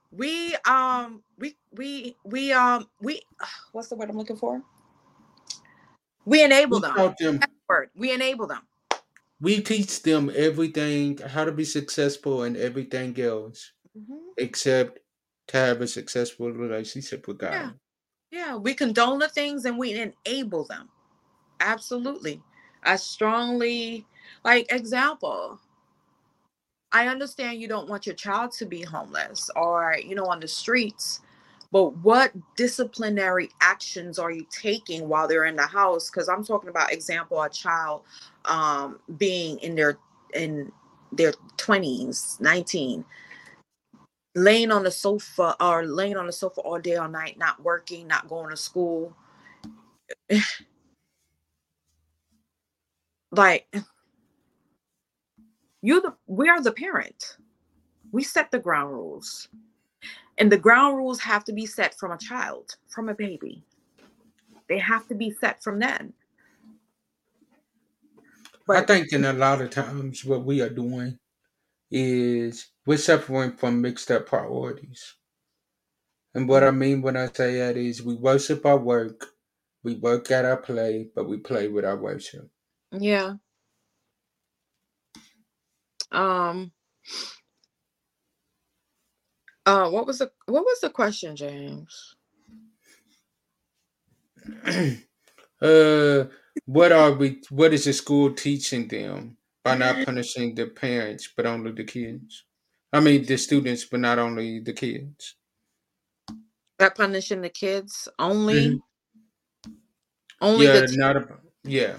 We what's the word I'm looking for? We enable We them. taught them. That's the word. We enable them. We teach them everything, how to be successful and everything else, Mm-hmm. except to have a successful relationship with Yeah. God. Yeah. We condone the things and we enable them. Absolutely. I strongly, like, example, I understand you don't want your child to be homeless or, on the streets, but what disciplinary actions are you taking while they're in the house? Because I'm talking about example, a child being in their 20s, 19, laying on the sofa all day, all night, not working, not going to school. Like, we are the parent. We set the ground rules. And the ground rules have to be set from a child, from a baby. They have to be set from then. I But think in a lot of times what we are doing is we're suffering from mixed up priorities. And what I mean when I say that is we worship our work, we work at our play, but we play with our worship. yeah, um, what was the question, James? uh, what is the school teaching them by not punishing the parents but only the kids? I mean the students but not only the kids. That punishing the kids Hmm. only Yeah, the not a yeah.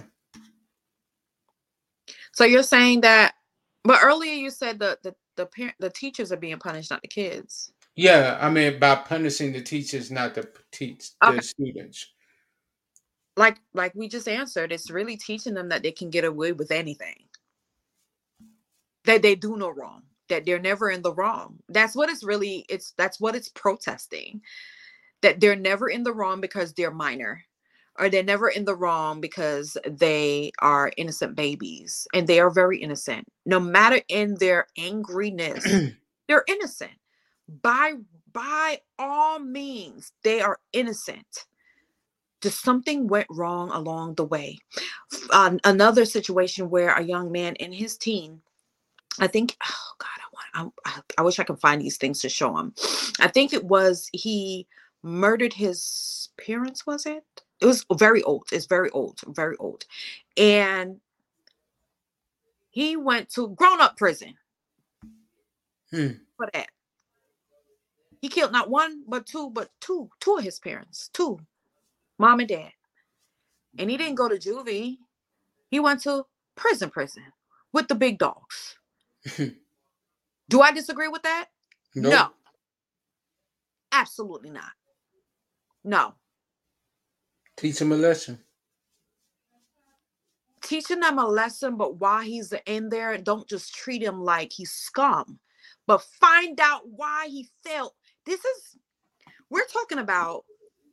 so you're saying that, but earlier you said the teachers are being punished, not the kids. Yeah, I mean by punishing the teachers, not the teach the Okay, students. like we just answered, it's really teaching them that they can get away with anything, that they do no wrong, that they're never in the wrong. That's what it's protesting, that they're never in the wrong because they're minor, or they're never in the wrong because they are innocent babies, and they are very innocent. No matter in their angriness, they're innocent. By all means, they are innocent. Just something went wrong along the way. Another situation where a young man in his teen, I think, oh God, I wish I could find these things to show him. I think it was he murdered his parents, was it? It was very old. It's very old, very old. And he went to grown up prison Hmm. for that. He killed not one, but two of his parents, two, mom and dad. And he didn't go to juvie. He went to prison with the big dogs. Do I disagree with that? No, Nope. absolutely not. No. Teach them a lesson. Teaching them a lesson, but while he's in there, don't just treat him like he's scum, but find out why he felt. We're talking about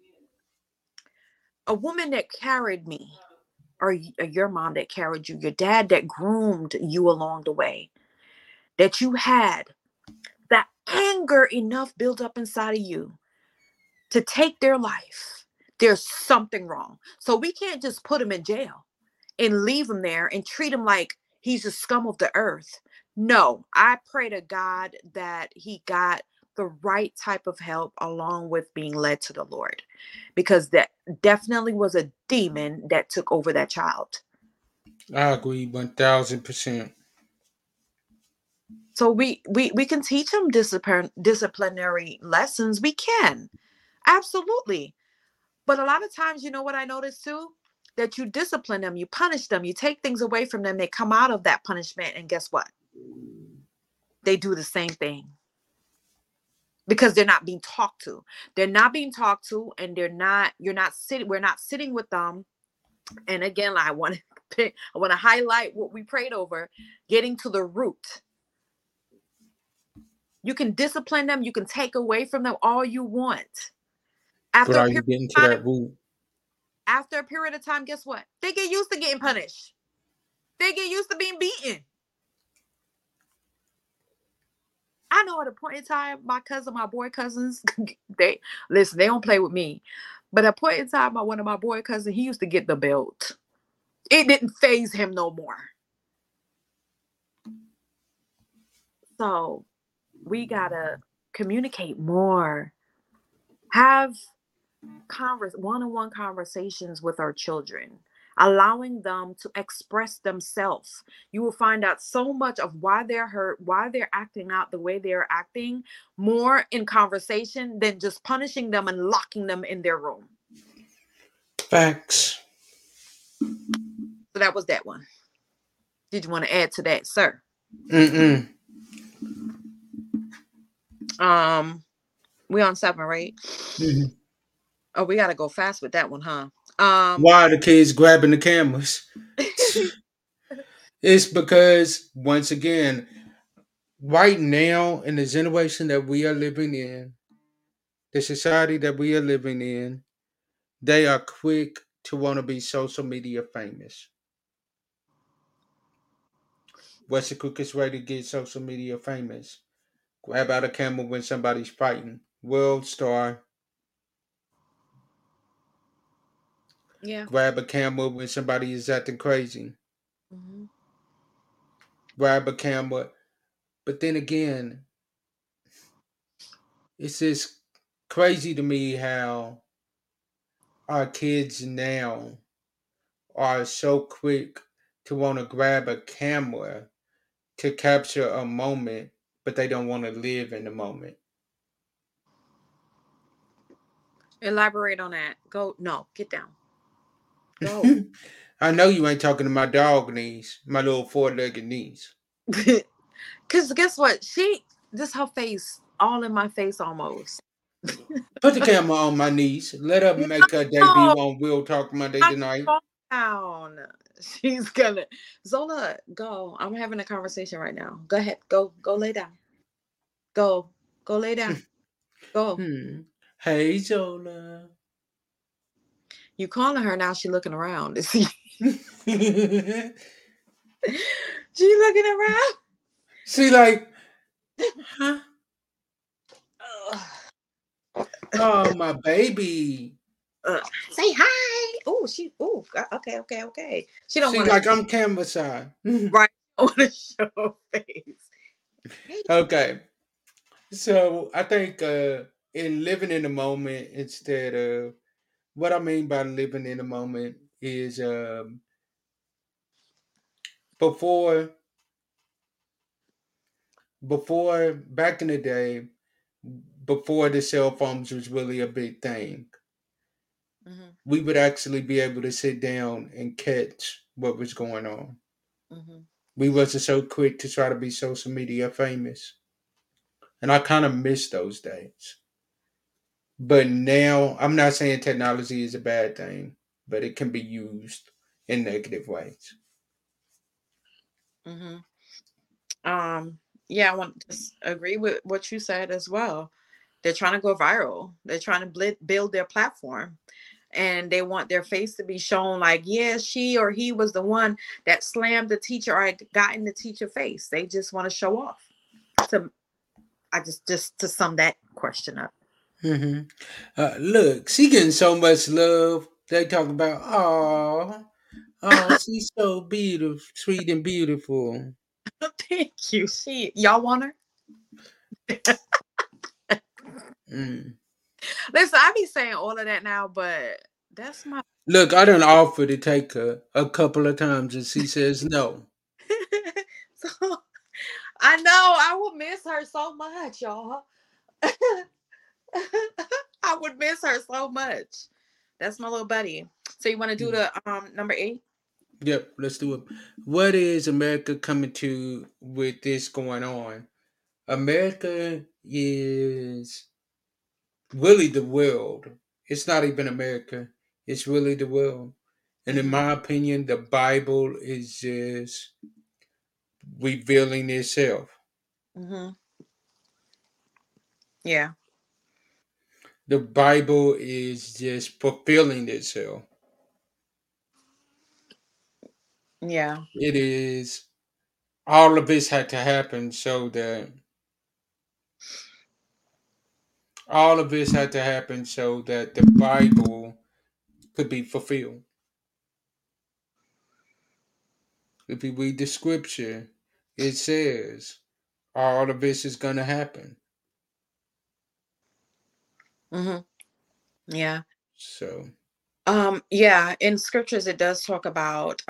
a woman that carried me, or your mom that carried you, your dad that groomed you along the way, that you had that anger enough built up inside of you to take their life. There's something wrong. So we can't just put him in jail and leave him there and treat him like he's a scum of the earth. No, I pray to God that he got the right type of help along with being led to the Lord, because that definitely was a demon that took over that child. I agree 1000%. So we can teach them disciplinary lessons. We can. Absolutely. But a lot of times, you know what I notice too? That you discipline them, you punish them, you take things away from them, they come out of that punishment, and guess what? They do the same thing because they're not being talked to. They're not being talked to, and we're not sitting with them. And again, I want to highlight what we prayed over, getting to the root. You can discipline them, you can take away from them all you want. But After a are you period getting to of that time, root? guess what? They get used to getting punished. They get used to being beaten. I know at a point in time, my boy cousins, they listen, they don't play with me. But at a point in time, one of my boy cousins, he used to get the belt. It didn't phase him no more. So we gotta communicate more, have one-on-one conversations with our children, allowing them to express themselves. You will find out so much of why they're hurt, why they're acting out the way they're acting, more in conversation than just punishing them and locking them in their room. Facts. So that was that one. Did you want to add to that, sir? Mm-mm. We on 7, right? Mm-hmm. Oh, we gotta go fast with that one, huh? Why are the kids grabbing the cameras? It's because, once again, right now in the generation that we are living in, the society that we are living in, they are quick to want to be social media famous. What's the quickest way to get social media famous? Grab out a camera when somebody's fighting. World star. Yeah. Grab a camera when somebody is acting crazy. Hmm. Grab a camera. But then again, it's just crazy to me how our kids now are so quick to want to grab a camera to capture a moment, but they don't want to live in the moment. Elaborate on that. Go. No, get down. Go. I know you ain't talking to my dog niece, my little four-legged niece. Cause guess what? This her face all in my face almost. Put the camera on my niece. Let her make her debut No, on Real Talk Monday I tonight. calm down. She's gonna Zola, go. I'm having a conversation right now. Go ahead. Go lay down. Go. Go lay down. Go. Hmm. Hey, Zola. You calling her now, she looking around to see. She looking around. She like, huh? Oh, my baby. Say hi. Oh, okay. She don't She want to like, I'm camera shy. right. Want to show her face. Hey. Okay. So I think in living in the moment instead of what I mean by living in the moment is before before back in the day, before the cell phones was really a big thing, Hmm. we would actually be able to sit down and catch what was going on. Hmm. We wasn't so quick to try to be social media famous. And I kind of miss those days. But now, I'm not saying technology is a bad thing, but it can be used in negative ways. Hmm. Yeah, I want to agree with what you said as well. They're trying to go viral. They're trying to build their platform, and they want their face to be shown like, yeah, she or he was the one that slammed the teacher or got in the teacher face. They just want to show off. So I just to sum that question up. Hmm. Look, she getting so much love. They talk about, oh, she's so beautiful, sweet and beautiful. Thank you. Y'all want her? Mm. Listen, I be saying all of that now, but that's my Look, I done offered to take her a couple of times, and she says no. so I know I will miss her so much, y'all. I would miss her so much. That's my little buddy. So you want to do Mm. the number 8? Yep, let's do it. What is America coming to with this going on? America is really the world. It's not even America. It's really the world. And in Mm-hmm. my opinion, the Bible is just revealing itself. Mm-hmm. Yeah. The Bible is just fulfilling itself. Yeah. It is all of this had to happen so that all of this had to happen so that the Bible could be fulfilled. If you read the scripture, it says all of this is going to happen. Mhm. Yeah. So Yeah, in scriptures it does talk about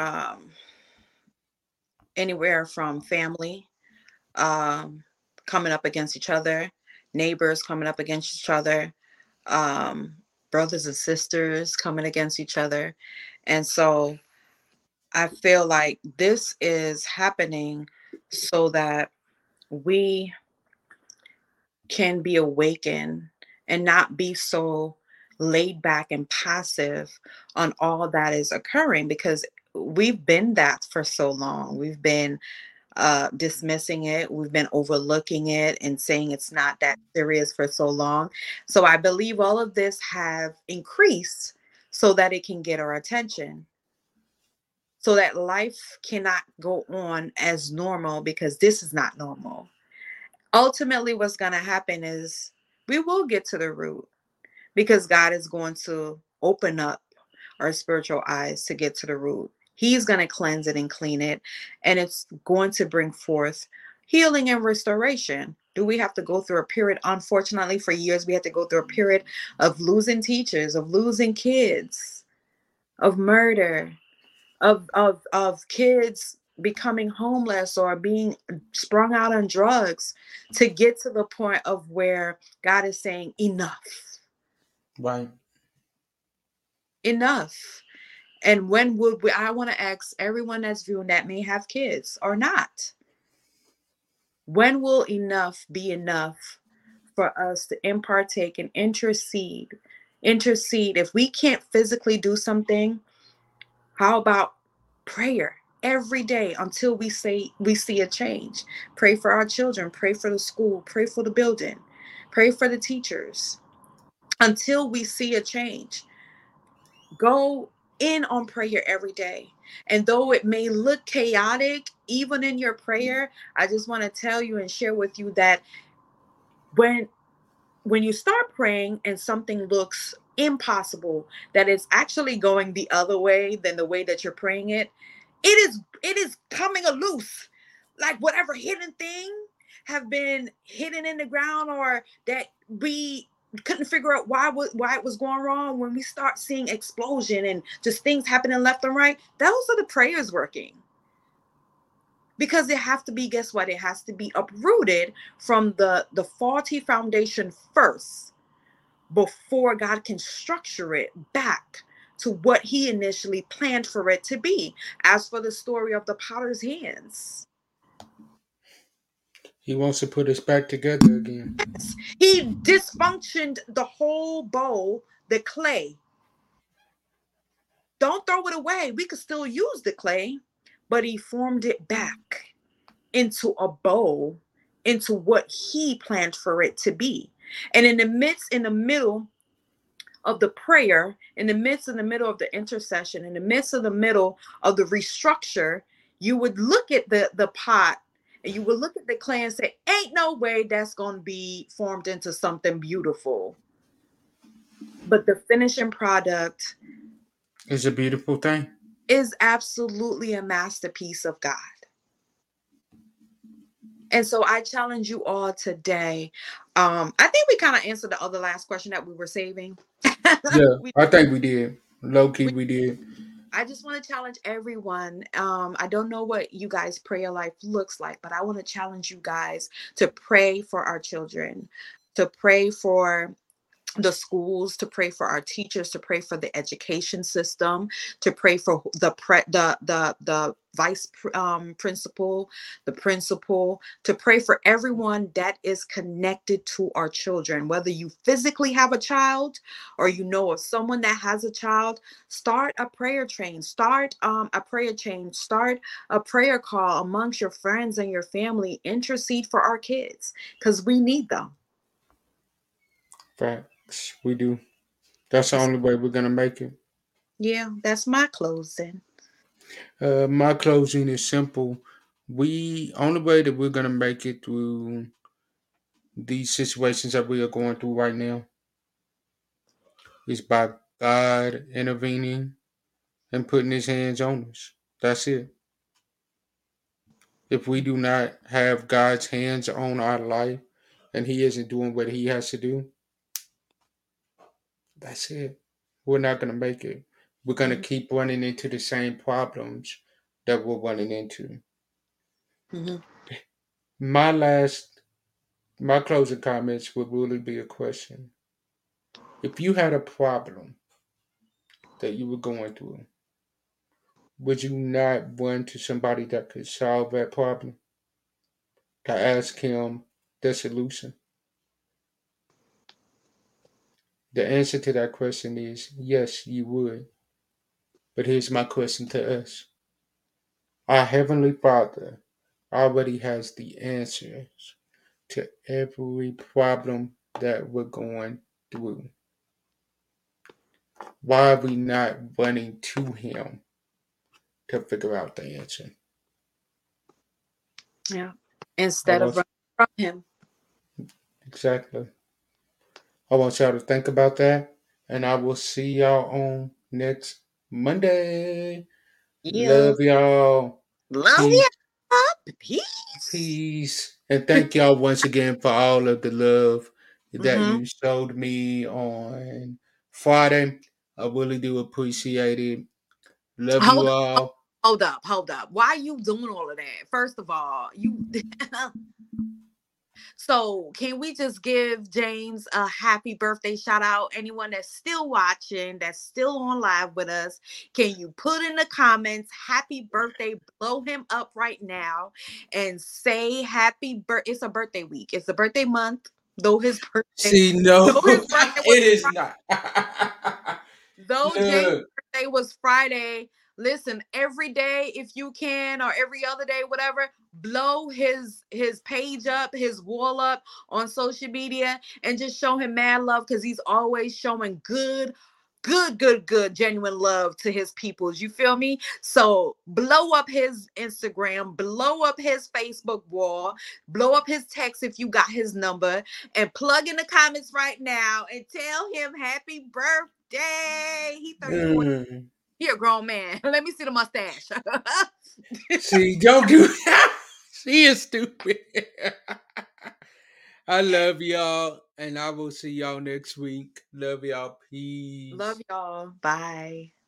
anywhere from family um coming up against each other, neighbors coming up against each other, um brothers and sisters coming against each other. And so I feel like this is happening so that we can be awakened and not be so laid back and passive on all that is occurring, because we've been that for so long. We've been dismissing it, we've been overlooking it and saying it's not that serious for so long. So I believe all of this have increased so that it can get our attention, so that life cannot go on as normal, because this is not normal. Ultimately, what's going to happen is we will get to the root, because God is going to open up our spiritual eyes to get to the root. He's going to cleanse it and clean it, and it's going to bring forth healing and restoration. Do we have to go through a period? Unfortunately, for years, we had to go through a period of losing teachers, of losing kids, of murder, of kids becoming homeless or being sprung out on drugs, to get to the point of where God is saying enough, right. enough. And when would we, I want to ask everyone that's viewing that may have kids or not, when will enough be enough for us to impartake and intercede? If we can't physically do something, how about prayer every day until we see a change? Pray for our children, pray for the school, pray for the building, pray for the teachers until we see a change. Go in on prayer every day. And though it may look chaotic, even in your prayer, I just want to tell you and share with you that when when you start praying and something looks impossible, that it's actually going the other way than the way that you're praying it, it is coming a loose. Like whatever hidden thing have been hidden in the ground, or that we couldn't figure out why it was going wrong, when we start seeing explosion and just things happening left and right, those are the prayers working. Because it have to be, guess what, it has to be uprooted from the faulty foundation first, before God can structure it back to what he initially planned for it to be. As for the story of the potter's hands, He wants to put us back together again. he dysfunctioned the whole bowl, the clay. Don't throw it away. We could still use the clay, but he formed it back into a bowl, into what he planned for it to be. And in the middle of the prayer, in the middle of the intercession, in the midst of the middle of the restructure, you would look at the pot, and you would look at the clay and say, ain't no way that's going to be formed into something beautiful. But the finishing product It's a beautiful thing. is absolutely a masterpiece of God. And so I challenge you all today. I think we kind of answered the other last question that we were saving. Yeah, we, I think we did. Low key, we we did. I just want to challenge everyone. I don't know what you guys' prayer life looks like, but I want to challenge you guys to pray for our children, to pray for the schools, to pray for our teachers, to pray for the education system, to pray for the vice principal, the principal, to pray for everyone that is connected to our children. Whether you physically have a child or you know of someone that has a child, start a prayer train, start a prayer call amongst your friends and your family. Intercede for our kids, because we need them. Facts. We do. That's the only way we're gonna make it. Yeah, that's my closing. My closing is simple. We only way that we're gonna make it through these situations that we are going through right now is by God intervening and putting His hands on us. That's it. If we do not have God's hands on our life, and He isn't doing what He has to do, That's it. We're not going to make it. We're going to Mhm. keep running into the same problems that we're running into. Mhm. My last, my closing comments would really be a question. If you had a problem that you were going through, would you not run to somebody that could solve that problem to ask him the solution? The answer to that question is yes, you would. But here's my question to us. Our Heavenly Father already has the answers to every problem that we're going through. Why are we not running to Him to figure out the answer? Yeah. I Instead of want running from him. exactly. I want y'all to think about that, and I will see y'all on next Monday. Yeah. Love y'all. Love Peace. you. Peace. Peace. And thank y'all once again for all of the love that Mm-hmm. you showed me on Friday. I really do appreciate it. Love you Hold up. all. Hold up. Why are you doing all of that? First of all, you so can we just give James a happy birthday shout out? Anyone that's still watching, that's still on live with us, can you put in the comments happy birthday? Blow him up right now and say happy birthday. It's a birthday week. It's a birthday month. Though his birthday, See, no, though his birthday was it is not. Though James' Look, birthday was Friday, listen, every day if you can, or every other day, whatever, blow his page up, his wall up on social media, and just show him mad love because he's always showing good, genuine love to his peoples. You feel me? So blow up his Instagram, blow up his Facebook wall, blow up his text if you got his number, and plug in the comments right now and tell him happy birthday. He 34. mm, He a grown man. Let me see the mustache. see, don't do that. She is stupid. I love y'all, and I will see y'all next week. Love y'all. Love Peace. y'all. Bye.